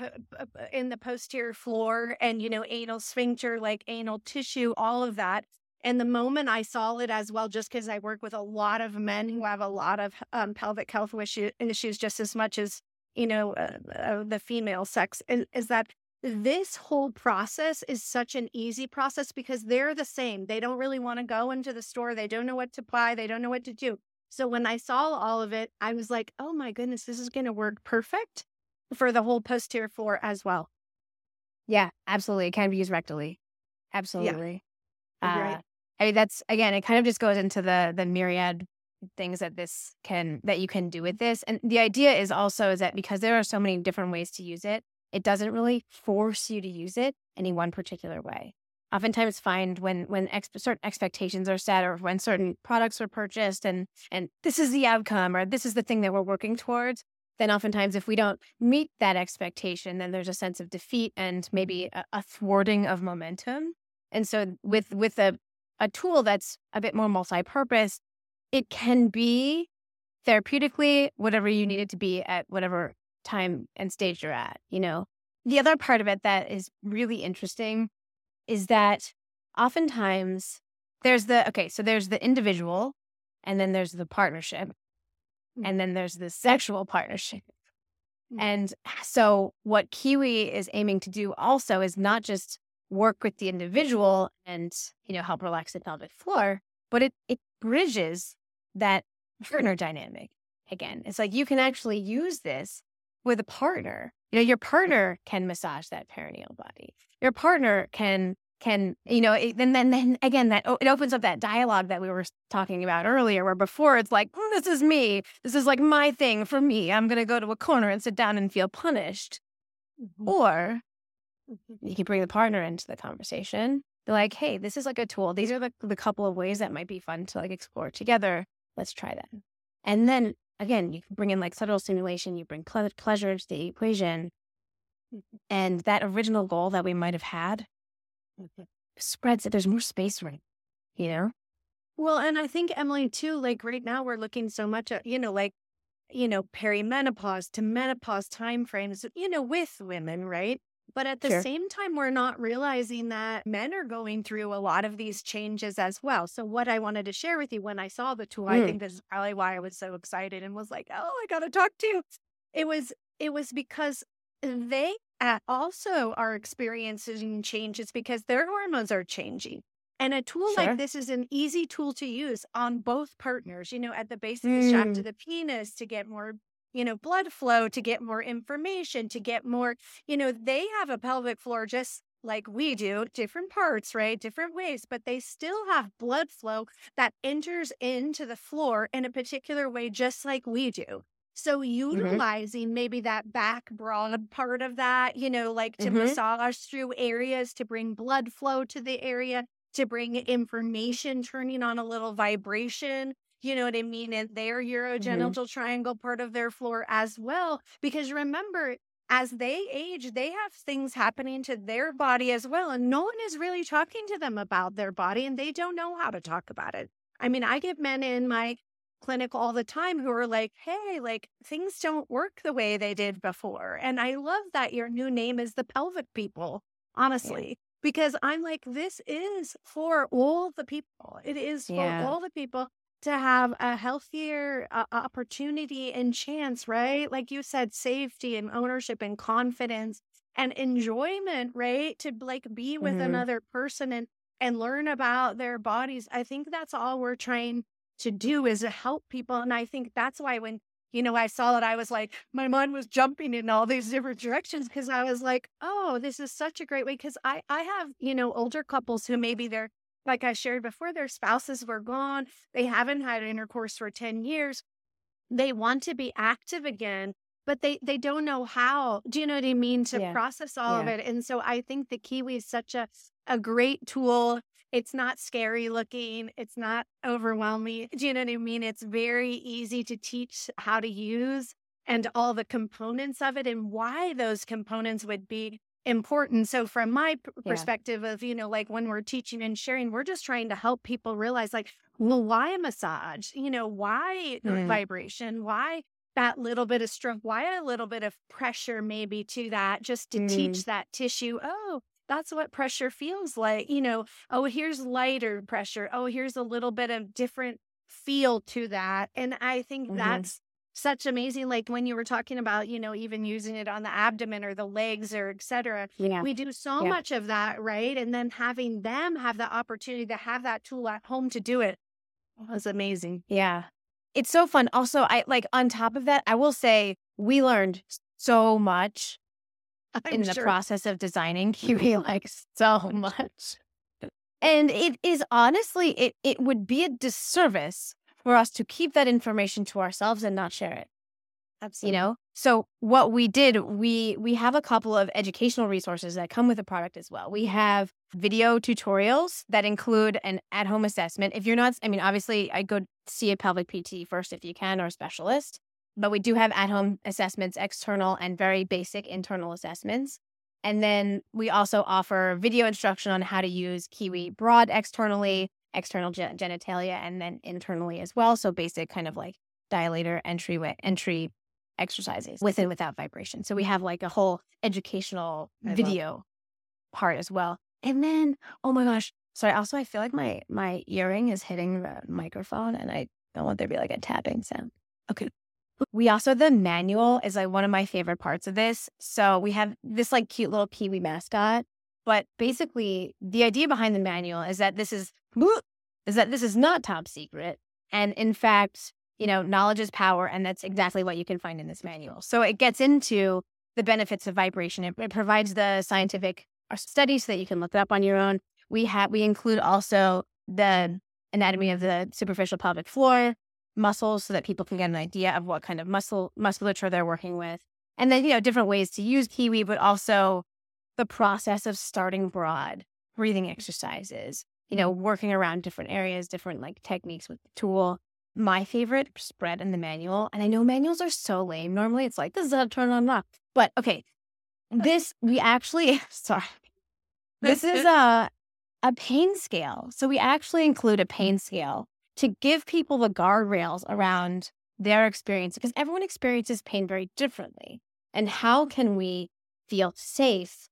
In the posterior floor and, anal sphincter, like anal tissue, all of that. And the moment I saw it as well, just because I work with a lot of men who have a lot of pelvic health issues just as much as, the female sex, is that this whole process is such an easy process because they're the same. They don't really want to go into the store. They don't know what to buy. They don't know what to do. So when I saw all of it, I was like, oh my goodness, this is going to work perfect for the whole posterior floor as well. Yeah, absolutely. It can be used rectally. Absolutely. Yeah. Right. I mean, that's, again, it kind of just goes into the myriad things that you can do with this. And the idea is that because there are so many different ways to use it, it doesn't really force you to use it any one particular way. Oftentimes find when certain expectations are set, or when certain products are purchased and this is the outcome, or this is the thing that we're working towards, then oftentimes if we don't meet that expectation, then there's a sense of defeat and maybe a thwarting of momentum. And so with a tool that's a bit more multi-purpose, it can be therapeutically whatever you need it to be at whatever time and stage you're at. The other part of it that is really interesting is that oftentimes there's the individual and then there's the partnership. And then there's the sexual partnership. And so what Kiwi is aiming to do also is not just work with the individual and, help relax the pelvic floor, but it bridges that partner dynamic. Again, it's like you can actually use this with a partner. Your partner can massage that perineal body. Your partner can then again, that it opens up that dialogue that we were talking about earlier, where before it's like, this is me. This is like my thing for me. I'm going to go to a corner and sit down and feel punished. Or you can bring the partner into the conversation. They're like, hey, this is like a tool. These are the couple of ways that might be fun to like explore together. Let's try that. And then again, you can bring in like subtle stimulation. You bring pleasure into the equation. And that original goal that we might have had spreads it. There's more space for it, Well, and I think, Emily, too, like right now we're looking so much at, perimenopause to menopause timeframes, with women, right? But at the same time, we're not realizing that men are going through a lot of these changes as well. So what I wanted to share with you when I saw the tool, I think this is probably why I was so excited and was like, oh, I got to talk to you. It was because they also are experiencing changes because their hormones are changing. And a tool like this is an easy tool to use on both partners, at the base of the shaft of the penis to get more, blood flow, to get more information, to get more, they have a pelvic floor just like we do, different parts, right? Different ways, but they still have blood flow that enters into the floor in a particular way, just like we do. So utilizing maybe that back broad part of that, to massage through areas, to bring blood flow to the area, to bring information, turning on a little vibration, you know what I mean? And their urogenital triangle part of their floor as well. Because remember, as they age, they have things happening to their body as well. And no one is really talking to them about their body, and they don't know how to talk about it. I mean, I get men in my clinic all the time who are like, hey, like things don't work the way they did before. And I love that your new name is the pelvic people, honestly, because I'm like, this is for all the people. It is for all the people to have a healthier opportunity and chance, right? Like you said, safety and ownership and confidence and enjoyment, right? To like be with another person and learn about their bodies. I think that's all we're trying to do, is to help people. And I think that's why when, I saw it, I was like, my mind was jumping in all these different directions, because I was like, oh, this is such a great way. Because I have, older couples who maybe they're, like I shared before, their spouses were gone. They haven't had intercourse for 10 years. They want to be active again, but they don't know how. Do you know what I mean? To process all of it. And so I think the Kiwi is such a great tool. It's not scary looking. It's not overwhelming. Do you know what I mean? It's very easy to teach how to use and all the components of it and why those components would be important. So from my perspective of, like when we're teaching and sharing, we're just trying to help people realize like, well, why a massage? Why vibration? Why that little bit of stroke? Why a little bit of pressure maybe to that, just to teach that tissue, oh, that's what pressure feels like. Oh, here's lighter pressure. Oh, here's a little bit of different feel to that. And I think that's such amazing. Like when you were talking about, even using it on the abdomen or the legs or et cetera. We do so much of that, right? And then having them have the opportunity to have that tool at home to do it was amazing. Yeah. It's so fun. Also, I like on top of that, I will say we learned so much in the process of designing Kiwi, like so much. And it is honestly, it would be a disservice for us to keep that information to ourselves and not share it. Absolutely. So what we did, we have a couple of educational resources that come with the product as well. We have video tutorials that include an at-home assessment. If you're not, obviously I go see a pelvic PT first if you can, or a specialist. But we do have at-home assessments, external and very basic internal assessments. And then we also offer video instruction on how to use Kiwi broad externally, external genitalia, and then internally as well. So basic kind of like dilator entry exercises with and without vibration. So we have like a whole educational video part as well. And then, oh my gosh, sorry. Also, I feel like my earring is hitting the microphone and I don't want there to be like a tapping sound. Okay. We also, the manual is like one of my favorite parts of this. So we have this like cute little Kiwi mascot, but basically the idea behind the manual is that this is not top secret. And in fact, knowledge is power. And that's exactly what you can find in this manual. So it gets into the benefits of vibration. It provides the scientific studies so that you can look it up on your own. We include also the anatomy of the superficial pelvic floor, muscles, so that people can get an idea of what kind of musculature they're working with. And then, different ways to use Kiwi, but also the process of starting broad, breathing exercises, working around different areas, different like techniques with the tool. My favorite spread in the manual, and I know manuals are so lame. Normally it's like, this is how to turn on and off. But okay, this is a pain scale. So we actually include a pain scale to give people the guardrails around their experience, because everyone experiences pain very differently. And how can we feel safe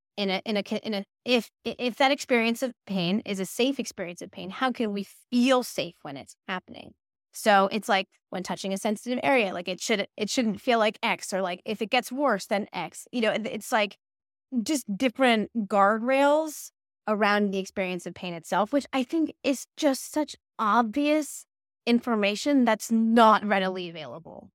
if that experience of pain is a safe experience of pain? How can we feel safe when it's happening? So it's like when touching a sensitive area, like it shouldn't feel like X, or like if it gets worse then X. It's like just different guardrails around the experience of pain itself, which I think is just such obvious information that's not readily available.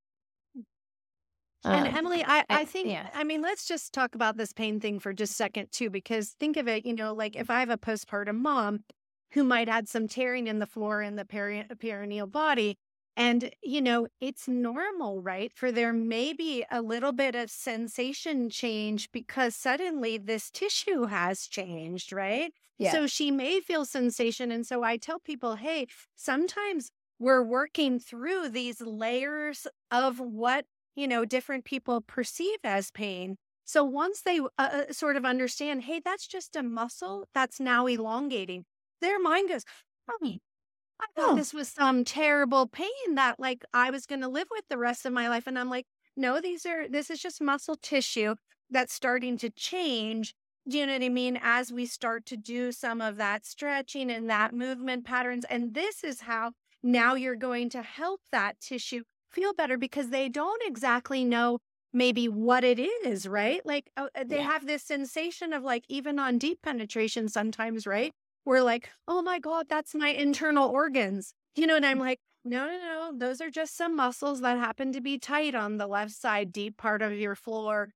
And Emily, I think, I mean, let's just talk about this pain thing for just a second too, because think of it, like if I have a postpartum mom who might had some tearing in the floor in the perineal body, and, it's normal, right? For there may be a little bit of sensation change because suddenly this tissue has changed, right? Yeah. So she may feel sensation. And so I tell people, hey, sometimes we're working through these layers of what, different people perceive as pain. So once they sort of understand, hey, that's just a muscle that's now elongating, their mind goes, I thought this was some terrible pain that like I was going to live with the rest of my life. And I'm like, no, this is just muscle tissue that's starting to change. Do you know what I mean? As we start to do some of that stretching and that movement patterns. And this is how now you're going to help that tissue feel better, because they don't exactly know maybe what it is, right? Like they have this sensation of like, even on deep penetration sometimes, right? We're like, oh my God, that's my internal organs. And I'm like, no. Those are just some muscles that happen to be tight on the left side, deep part of your floor,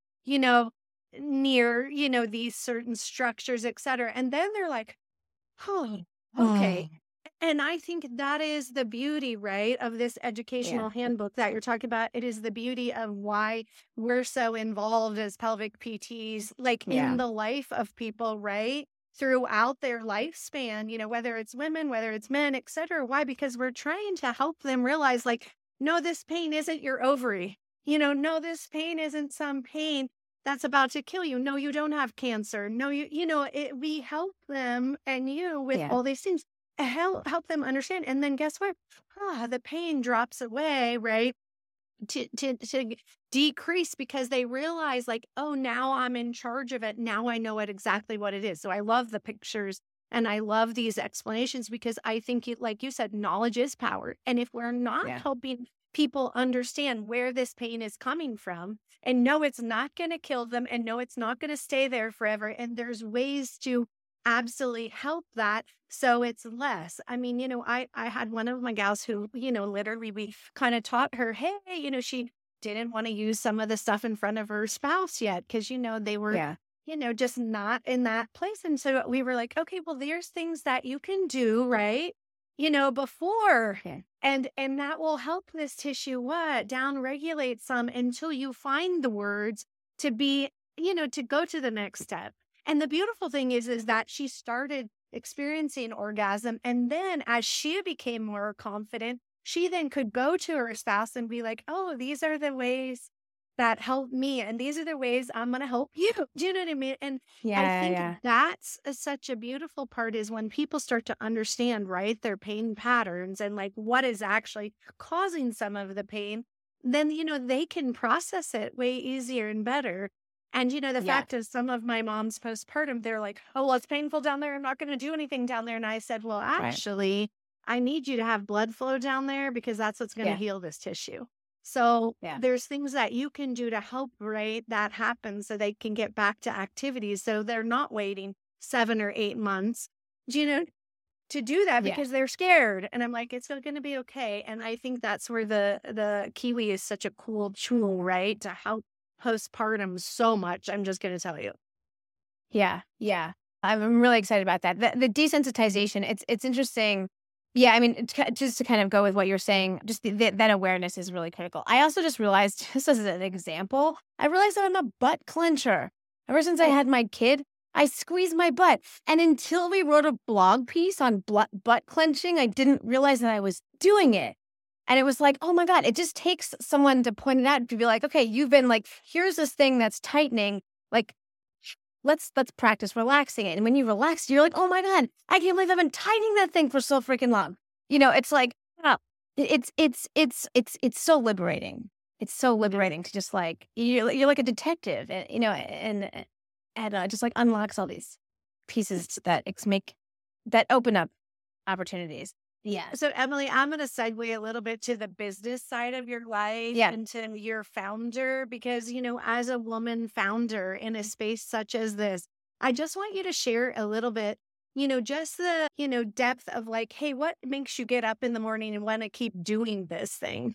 near, these certain structures, et cetera. And then they're like, oh, okay. And I think that is the beauty, right, of this educational handbook that you're talking about. It is the beauty of why we're so involved as pelvic PTs, like in the life of people, right? Throughout their lifespan, whether it's women, whether it's men, et cetera. Why? Because we're trying to help them realize, like, no, this pain isn't your ovary. No, this pain isn't some pain that's about to kill you. No, you don't have cancer. No, we help them and you with all these things, help them understand. And then guess what? The pain drops away, right? To decrease, because they realize like, oh, now I'm in charge of it. Now I know exactly what it is. So I love the pictures and I love these explanations, because I think, like you said, knowledge is power. And if we're not helping people understand where this pain is coming from, and no, it's not going to kill them, and no, it's not going to stay there forever, and there's ways to absolutely help that so it's less. I mean, I had one of my gals who, literally we kind of taught her, hey, she didn't want to use some of the stuff in front of her spouse yet, because, they were, just not in that place. And so we were like, okay, well, there's things that you can do, right? Before. And that will help this tissue down regulate some until you find the words to be, to go to the next step. And the beautiful thing is that she started experiencing orgasm. And then as she became more confident, she then could go to her spouse and be like, oh, these are the ways that help me. And these are the ways I'm going to help you. Do you know what I mean? And I think that's such a beautiful part, is when people start to understand, right, their pain patterns and like what is actually causing some of the pain, then, they can process it way easier and better. And, the fact is, some of my moms postpartum, they're like, oh, well, it's painful down there. I'm not going to do anything down there. And I said, well, actually, I need you to have blood flow down there, because that's what's going to heal this tissue. So there's things that you can do to help that happen so they can get back to activities. So they're not waiting 7 or 8 months, to do that because they're scared. And I'm like, it's still going to be okay. And I think that's where the Kiwi is such a cool tool, right? To help postpartum so much. I'm just going to tell you. Yeah. I'm really excited about that. The desensitization, it's interesting. Yeah, I mean, just to kind of go with what you're saying, just that awareness is really critical. I also just realized, just as an example, I realized that I'm a butt clencher. Ever since I had my kid, I squeeze my butt. And until we wrote a blog piece on butt clenching, I didn't realize that I was doing it. And it was like, oh my God, it just takes someone to point it out, to be like, okay, you've been like, here's this thing that's tightening. Like, let's practice relaxing it. And when you relax, you're like, oh my God, I can't believe I've been tightening that thing for so freaking long. It's like, oh, it's so liberating. It's so liberating to just like, you're like a detective, and just like unlocks all these pieces that open up opportunities. Yeah. So Emily, I'm going to segue a little bit to the business side of your life and to your founder, because, as a woman founder in a space such as this, I just want you to share a little bit, just the, depth of like, hey, what makes you get up in the morning and want to keep doing this thing?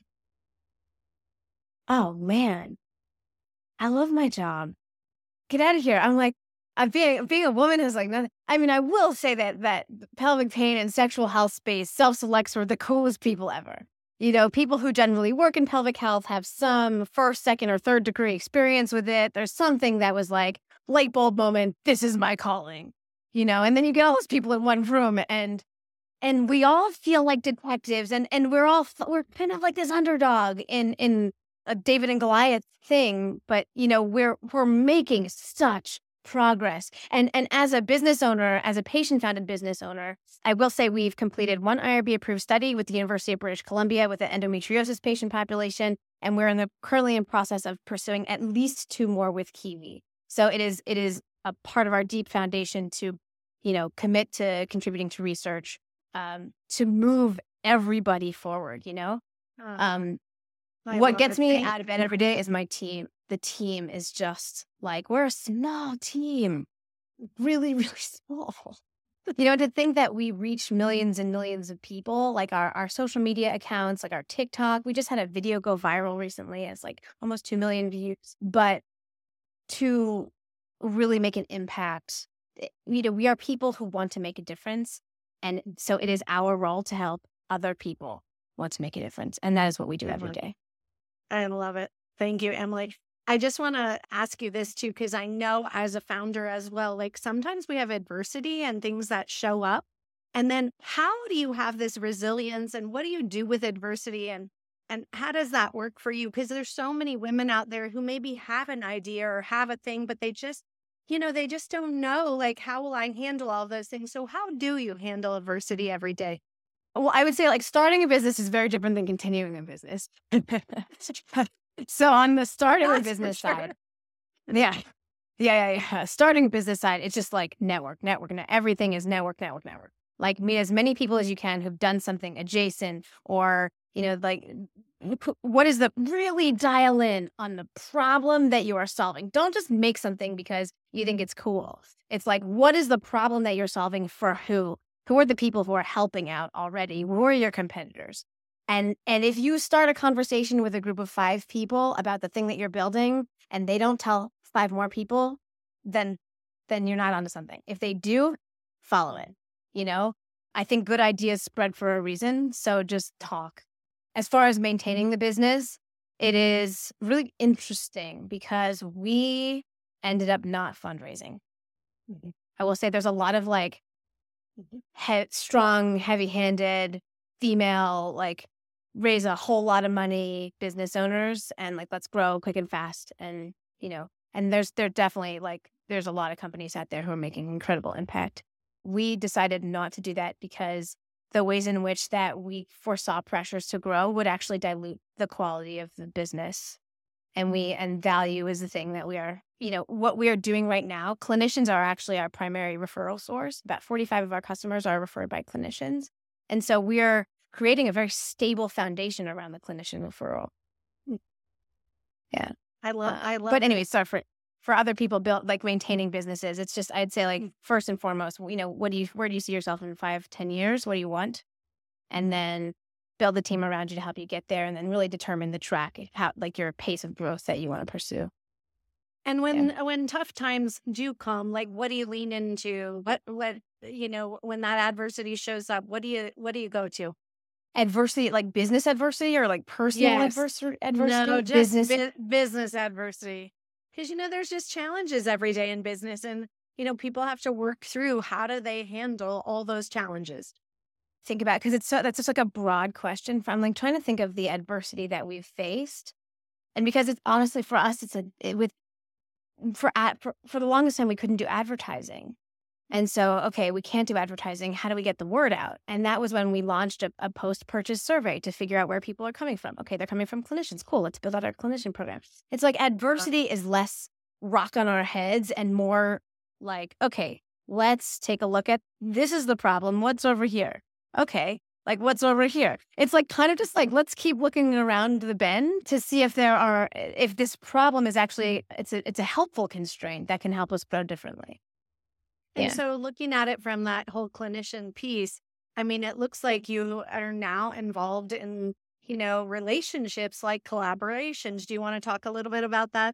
Oh man, I love my job. Get out of here. I'm like, being a woman is like nothing. I mean, I will say that pelvic pain and sexual health space self-selects were the coolest people ever. People who generally work in pelvic health have some first, second, or third degree experience with it. There's something that was like light bulb moment. This is my calling, and then you get all those people in one room and we all feel like detectives and we're kind of like this underdog in a David and Goliath thing, but we're making such progress. And as a business owner, as a patient-founded business owner, I will say we've completed one IRB-approved study with the University of British Columbia with the endometriosis patient population, and we're currently in process of pursuing at least 2 more with Kiwi. So it is a part of our deep foundation to, commit to contributing to research, to move everybody forward. What gets me out of bed every day is my team. The team is just like, we're a small team, really, really small. To think that we reach millions and millions of people, like our social media accounts, like our TikTok. We just had a video go viral recently. It's like almost 2 million views. But to really make an impact, we are people who want to make a difference. And so it is our role to help other people want to make a difference. And that is what we do every day. I love it. Thank you, Emily. I just want to ask you this too, because I know as a founder as well, like sometimes we have adversity and things that show up. And then how do you have this resilience and what do you do with adversity and how does that work for you? Because there's so many women out there who maybe have an idea or have a thing, but they just, they just don't know, like, how will I handle all those things? So how do you handle adversity every day? Well, I would say like starting a business is very different than continuing a business. So on the starting a business side, starting a business side, it's just like network. Everything is network. Like meet as many people as you can who've done something adjacent or, like what is really dial in on the problem that you are solving. Don't just make something because you think it's cool. It's like, what is the problem that you're solving for who? Who are the people who are helping out already? Who are your competitors? And if you start a conversation with a group of 5 people about the thing that you're building and they don't tell 5 more people, then you're not onto something. If they do, follow it. I think good ideas spread for a reason. So just talk. As far as maintaining the business, it is really interesting because we ended up not fundraising. Mm-hmm. I will say there's a lot of like strong, heavy-handed female, like raise a whole lot of money business owners and like, let's grow quick and fast. And, and there's a lot of companies out there who are making incredible impact. We decided not to do that because the ways in which that we foresaw pressures to grow would actually dilute the quality of the business. And value is the thing that we are, what we are doing right now. Clinicians are actually our primary referral source. About 45 of our customers are referred by clinicians. And so we are creating a very stable foundation around the clinician referral. Yeah. I love but anyway, sorry for other people maintaining businesses. It's just, I'd say first and foremost, where do you see yourself in 5-10 years? What do you want? And then build the team around you to help you get there, and then really determine the track, how your pace of growth that you want to pursue. And when tough times do come, what do you lean into? What when that adversity shows up, what do you go to? Adversity, like business adversity or personal adversity? No, just business adversity. Because there's just challenges every day in business, and people have to work through how do they handle all those challenges. Think about, because that's just a broad question. I'm trying to think of the adversity that we've faced, and because it's honestly for us, for the longest time we couldn't do advertising. And so, okay, we can't do advertising. How do we get the word out? And that was when we launched a post-purchase survey to figure out where people are coming from. Okay, they're coming from clinicians. Cool, let's build out our clinician program. It's adversity is less rock on our heads and more okay, let's take a look at, this is the problem. What's over here? Okay, what's over here? It's kind of just let's keep looking around the bend to see if this problem is actually, it's a helpful constraint that can help us grow differently. And so looking at it from that whole clinician piece, it looks like you are now involved in, relationships like collaborations. Do you want to talk a little bit about that?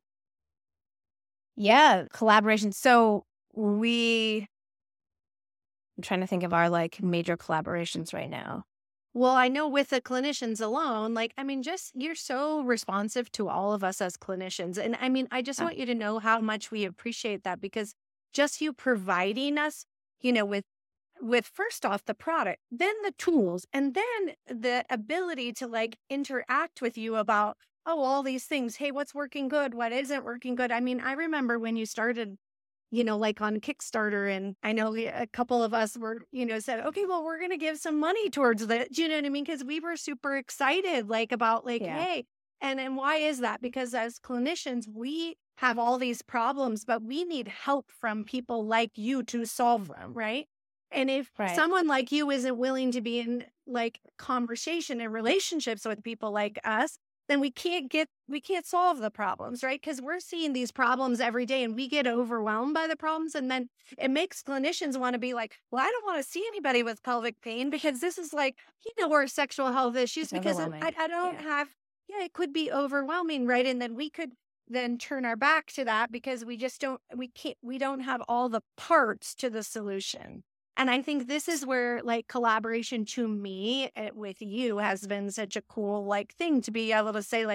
Yeah, collaboration. So I'm trying to think of our major collaborations right now. Well, I know with the clinicians alone, just you're so responsive to all of us as clinicians. And I just want you to know how much we appreciate that, because just you providing us, with first off the product, then the tools, and then the ability to interact with you about, all these things. Hey, what's working good? What isn't working good? I remember when you started, on Kickstarter, and I know a couple of us were, said, okay, well, we're going to give some money towards that. Do you know what I mean? Because we were super excited, about hey, and why is that? Because as clinicians, we have all these problems, but we need help from people like you to solve them, right? And if someone like you isn't willing to be in conversation and relationships with people like us, then we can't solve the problems, right? Because we're seeing these problems every day, and we get overwhelmed by the problems, and then it makes clinicians want to be well, I don't want to see anybody with pelvic pain, because this is or sexual health issues, because I don't have. Yeah, it could be overwhelming, right? And then we could then turn our back to that, because we don't have all the parts to the solution. And I think this is where collaboration to me with you has been such a cool thing, to be able to say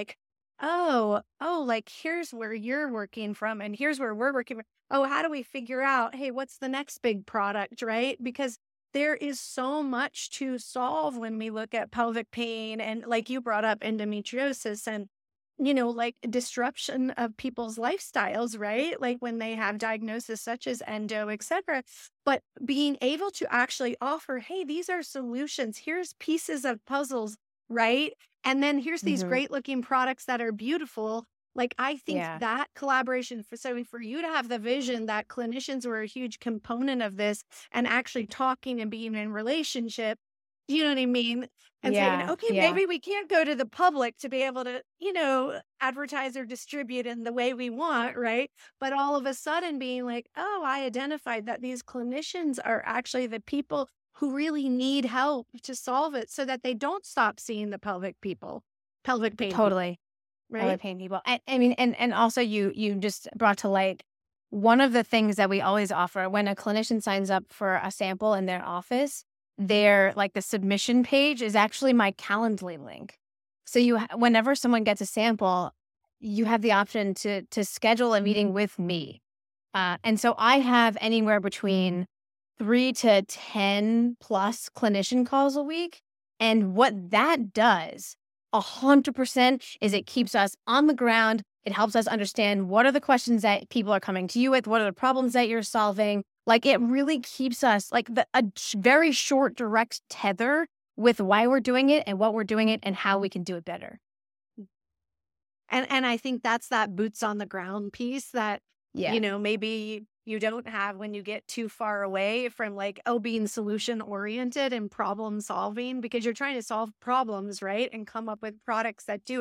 here's where you're working from, and here's where we're working from. Oh, how do we figure out, hey, what's the next big product, right? Because there is so much to solve when we look at pelvic pain, and you brought up endometriosis, and disruption of people's lifestyles, right? When they have diagnosis such as endo, etc. But being able to actually offer, hey, these are solutions. Here's pieces of puzzles, right? And then here's these great looking products that are beautiful. I think that collaboration, for you to have the vision that clinicians were a huge component of this, and actually talking and being in relationship, you know what I mean? And saying, okay, maybe we can't go to the public to be able to, advertise or distribute in the way we want, right? But all of a sudden being I identified that these clinicians are actually the people who really need help to solve it, so that they don't stop seeing the pelvic pain. Totally. Right? Pelvic pain people. And also you just brought to light one of the things that we always offer when a clinician signs up for a sample in their office. Their the submission page is actually my Calendly link. So whenever someone gets a sample, you have the option to schedule a meeting with me. And so I have anywhere between 3 to 10 plus clinician calls a week. And what that does 100% is it keeps us on the ground. It helps us understand what are the questions that people are coming to you with, what are the problems that you're solving. It really keeps us a very short, direct tether with why we're doing it and what we're doing it and how we can do it better. And I think that's that boots on the ground piece that, maybe you don't have when you get too far away from being solution oriented and problem solving, because you're trying to solve problems, right? And come up with products that do it.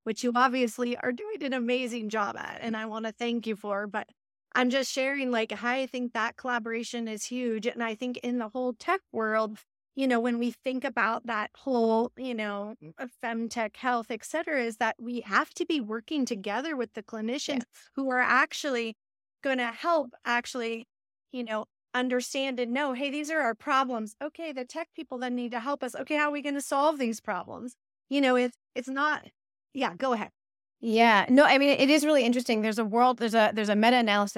which you obviously are doing an amazing job at. And I want to thank you for, but I'm just sharing like how I think that collaboration is huge. And I think in the whole tech world, when we think about that whole, femtech health, et cetera, is that we have to be working together with the clinicians who are actually going to help understand and know, hey, these are our problems. Okay, the tech people then need to help us. Okay, how are we going to solve these problems? It's not, go ahead. Yeah, no, I mean, it is really interesting. There's a meta-analysis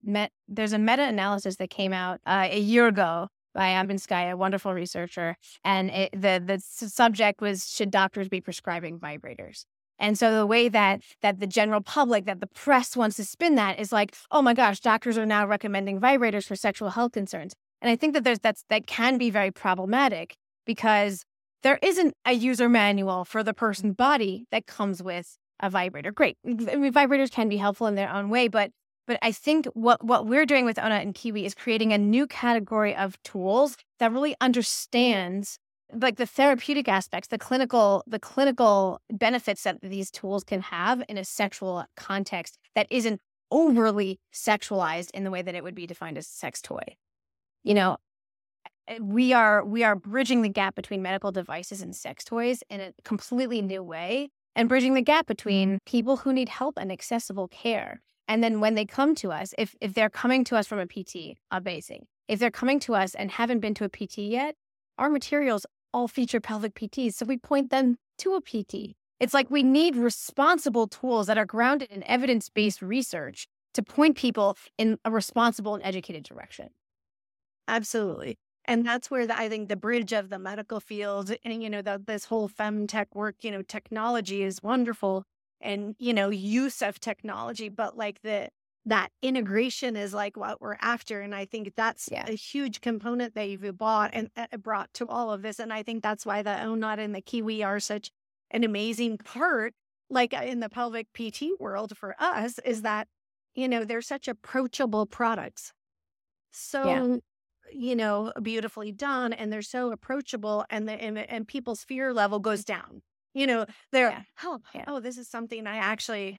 that came out a year ago by Ambinskaya, a wonderful researcher. And the subject was, should doctors be prescribing vibrators? And so the way that the general public, that the press wants to spin that is like, oh my gosh, doctors are now recommending vibrators for sexual health concerns. And I think that that can be very problematic because there isn't a user manual for the person's body that comes with a vibrator. Great. I mean, vibrators can be helpful in their own way, but I think what we're doing with Ownut and Kiwi is creating a new category of tools that really understands like the therapeutic aspects, the clinical benefits that these tools can have in a sexual context that isn't overly sexualized in the way that it would be defined as a sex toy. We are bridging the gap between medical devices and sex toys in a completely new way, and bridging the gap between people who need help and accessible care. And then when they come to us, if they're coming to us from a PT, amazing. If they're coming to us and haven't been to a PT yet, our materials all feature pelvic PTs, so we point them to a PT. It's like we need responsible tools that are grounded in evidence-based research to point people in a responsible and educated direction. Absolutely. And that's where I think the bridge of the medical field and, this whole femtech work, technology is wonderful and, use of technology, but like that integration is like what we're after. And I think that's a huge component that you've brought to all of this. And I think that's why the Ownut and the Kiwi are such an amazing part, like in the pelvic PT world for us, is that, they're such approachable products. So, beautifully done. And they're so approachable and people's fear level goes down. This is something I actually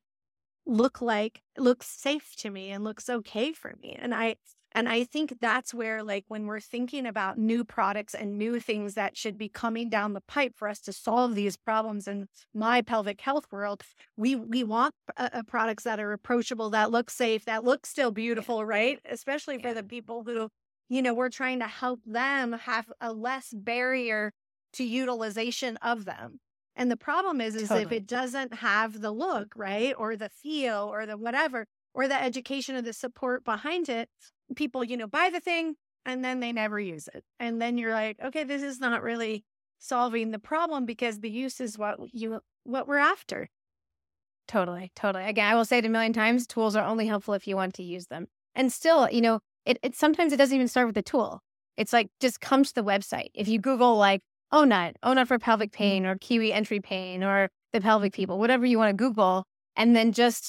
looks safe to me and looks okay for me. And I think that's where, like, when we're thinking about new products and new things that should be coming down the pipe for us to solve these problems in my pelvic health world, we want products that are approachable, that look safe, that look still beautiful, right? Especially for the people who, we're trying to help them have a less barrier to utilization of them. And the problem is totally. If it doesn't have the look, right, or the feel or the whatever, or the education or the support behind it, people, buy the thing and then they never use it. And then you're like, okay, this is not really solving the problem because the use is what we're after. Totally. Again, I will say it a million times, tools are only helpful if you want to use them. And still, it sometimes it doesn't even start with the tool. It's like, just come to the website. If you Google like Ownut for pelvic pain, or Kiwi entry pain, or the pelvic people, whatever you want to Google, and then just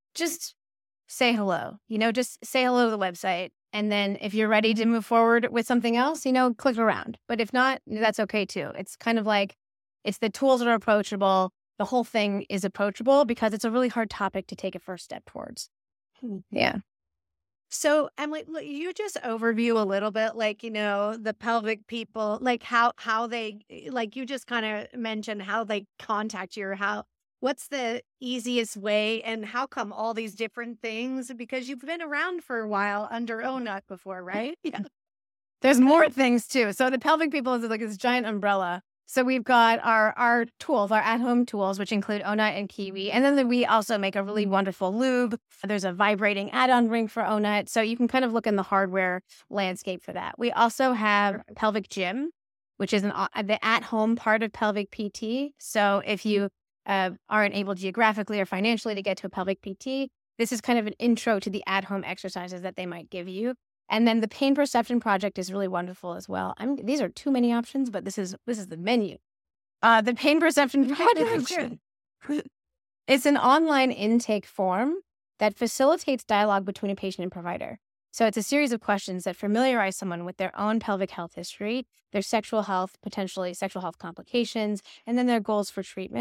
say hello, just say hello to the website. And then if you're ready to move forward with something else, click around. But if not, that's okay too. It's kind of like, it's the tools that are approachable. The whole thing is approachable because it's a really hard topic to take a first step towards. Yeah. So, Emily, you just overview a little bit, like, the pelvic people, like how they, like you just kind of mentioned how they contact you, or what's the easiest way, and how come all these different things? Because you've been around for a while under Ownut before, right? Yeah. There's more things too. So the pelvic people is like this giant umbrella. So we've got our tools, our at-home tools, which include Ownut and Kiwi. And then we also make a really wonderful lube. There's a vibrating add-on ring for Ownut. So you can kind of look in the hardware landscape for that. We also have Pelvic Gym, which is the at-home part of pelvic PT. So if you aren't able geographically or financially to get to a pelvic PT, this is kind of an intro to the at-home exercises that they might give you. And then the Pain Perception Project is really wonderful as well. These are too many options, but this is the menu. The Pain Perception Project. It's an online intake form that facilitates dialogue between a patient and provider. So it's a series of questions that familiarize someone with their own pelvic health history, their sexual health, potentially sexual health complications, and then their goals for treatment.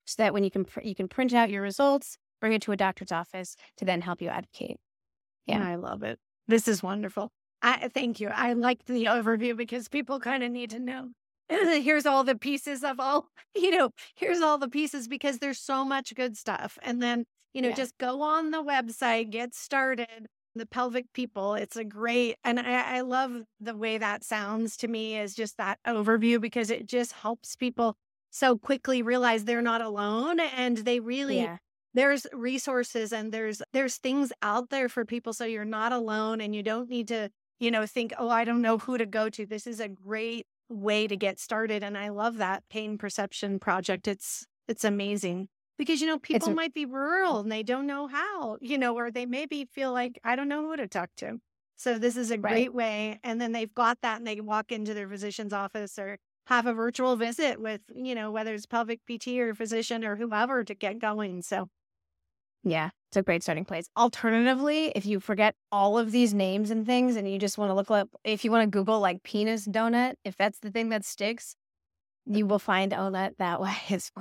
so that when you can print out your results, bring it to a doctor's office to then help you advocate. Yeah. I love it. This is wonderful. Thank you. I like the overview because people kind of need to know. Here's all the pieces of here's all the pieces because there's so much good stuff. And then, just go on the website, get started. The Pelvic People, it's a great, and I love the way that sounds to me is just that overview because it just helps people so quickly realize they're not alone and they really, there's resources and there's things out there for people. So you're not alone and you don't need to, think, oh, I don't know who to go to. This is a great way to get started. And I love that pain perception project. It's amazing because, people might be rural and they don't know how, or they maybe feel like, I don't know who to talk to. So this is a great way. And then they've got that and they can walk into their physician's office or have a virtual visit with, whether it's pelvic PT or physician or whoever to get going. So yeah, it's a great starting place. Alternatively, if you forget all of these names and things and you just want to look up, if you want to Google like penis donut, if that's the thing that sticks, you will find that way is,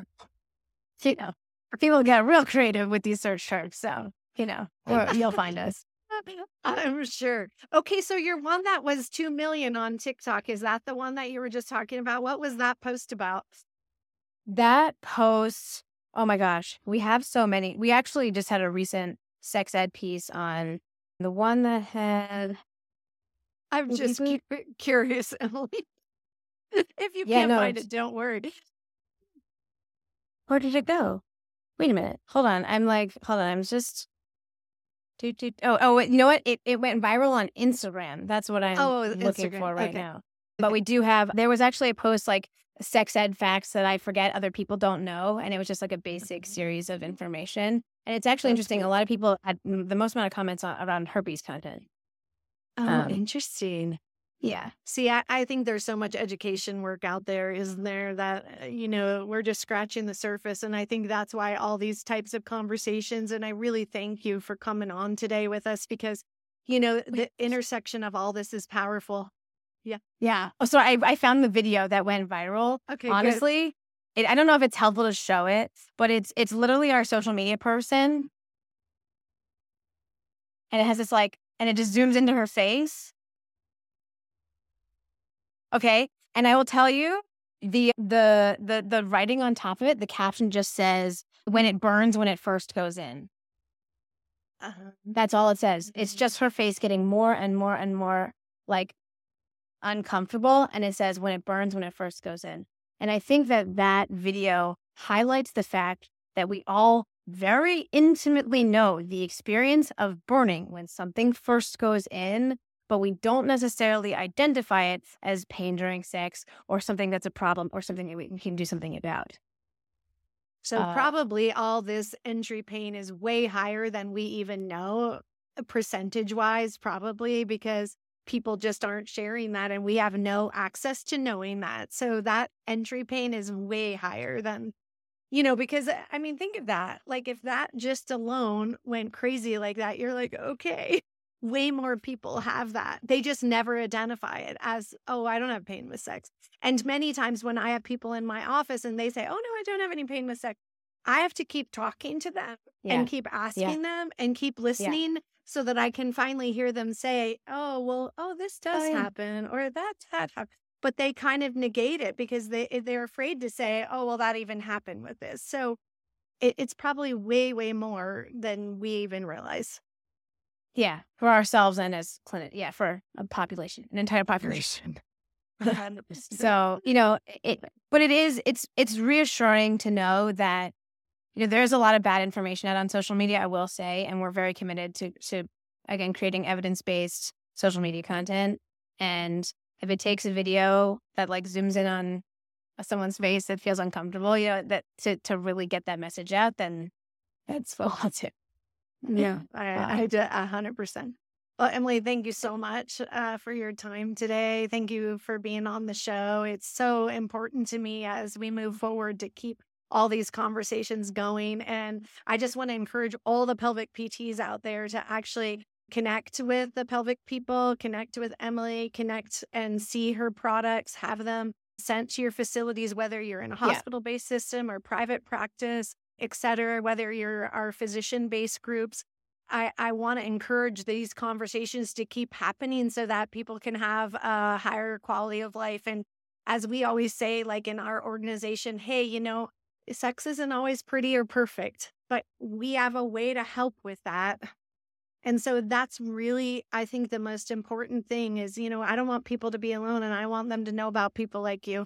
people get real creative with these search terms. So, you'll find us. I'm sure. Okay, so your one that was 2 million on TikTok, is that the one that you were just talking about? What was that post about? That post, oh my gosh, we have so many. We actually just had a recent sex ed piece on the one that had. I'm just curious, Emily. If you can't find it, don't worry. Where did it go? Wait a minute. Hold on. I'm just. Oh, you know what? It went viral on Instagram. That's what I'm looking for right now. But we do have, there was actually a post like sex ed facts that I forget other people don't know. And it was just like a basic series of information. And it's actually interesting. A lot of people had the most amount of comments around herpes content. Oh, interesting. Yeah. See, I think there's so much education work out there, isn't there, that, we're just scratching the surface. And I think that's why all these types of conversations, and I really thank you for coming on today with us because, the intersection of all this is powerful. Yeah. Yeah. Oh, so I found the video that went viral. Okay. Honestly, I don't know if it's helpful to show it, but it's literally our social media person. And it has this and it just zooms into her face. Okay. And I will tell you the writing on top of it, the caption just says, when it burns, when it first goes in. That's all it says. It's just her face getting more and more and more uncomfortable. And it says, when it burns, when it first goes in. And I think that video highlights the fact that we all very intimately know the experience of burning when something first goes in, but we don't necessarily identify it as pain during sex or something that's a problem or something that we can do something about. So probably all this entry pain is way higher than we even know, percentage-wise, probably, because people just aren't sharing that and we have no access to knowing that. So that entry pain is way higher than, because, think of that. If that just alone went crazy like that, you're like, okay. Way more people have that. They just never identify it as, oh, I don't have pain with sex. And many times when I have people in my office and they say, oh, no, I don't have any pain with sex, I have to keep talking to them and keep asking them and keep listening so that I can finally hear them say, oh, well, this does happen or that happened. But they kind of negate it because they're afraid to say, oh, well, that even happened with this. So it's probably way, way more than we even realize. Yeah, for ourselves and as clinic. Yeah, for a population, an entire population. So, but it's reassuring to know that, there's a lot of bad information out on social media, I will say, and we're very committed to again, creating evidence-based social media content. And if it takes a video that zooms in on someone's face that feels uncomfortable, that to really get that message out, then that's what I'll do. Yeah, I 100%. Well, Emily, thank you so much for your time today. Thank you for being on the show. It's so important to me as we move forward to keep all these conversations going. And I just want to encourage all the pelvic PTs out there to actually connect with the Pelvic People, connect with Emily, connect and see her products, have them sent to your facilities, whether you're in a Yeah. hospital-based system or private practice, et cetera, whether you're our physician-based groups. I want to encourage these conversations to keep happening so that people can have a higher quality of life. And as we always say, like in our organization, hey, sex isn't always pretty or perfect, but we have a way to help with that. And so that's really, I think, the most important thing is, I don't want people to be alone, and I want them to know about people like you.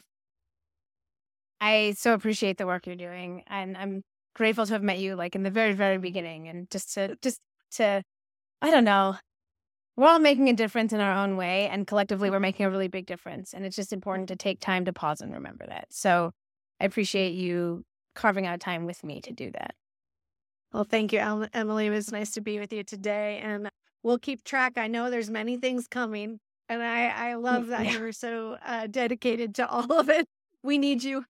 I so appreciate the work you're doing, and I'm grateful to have met you like in the very, very beginning, and just to, I don't know, we're all making a difference in our own way, and collectively we're making a really big difference. And it's just important to take time to pause and remember that. So I appreciate you carving out time with me to do that. Well, thank you, Emily. It was nice to be with you today, and we'll keep track. I know there's many things coming, and I love that you're so dedicated to all of it. We need you.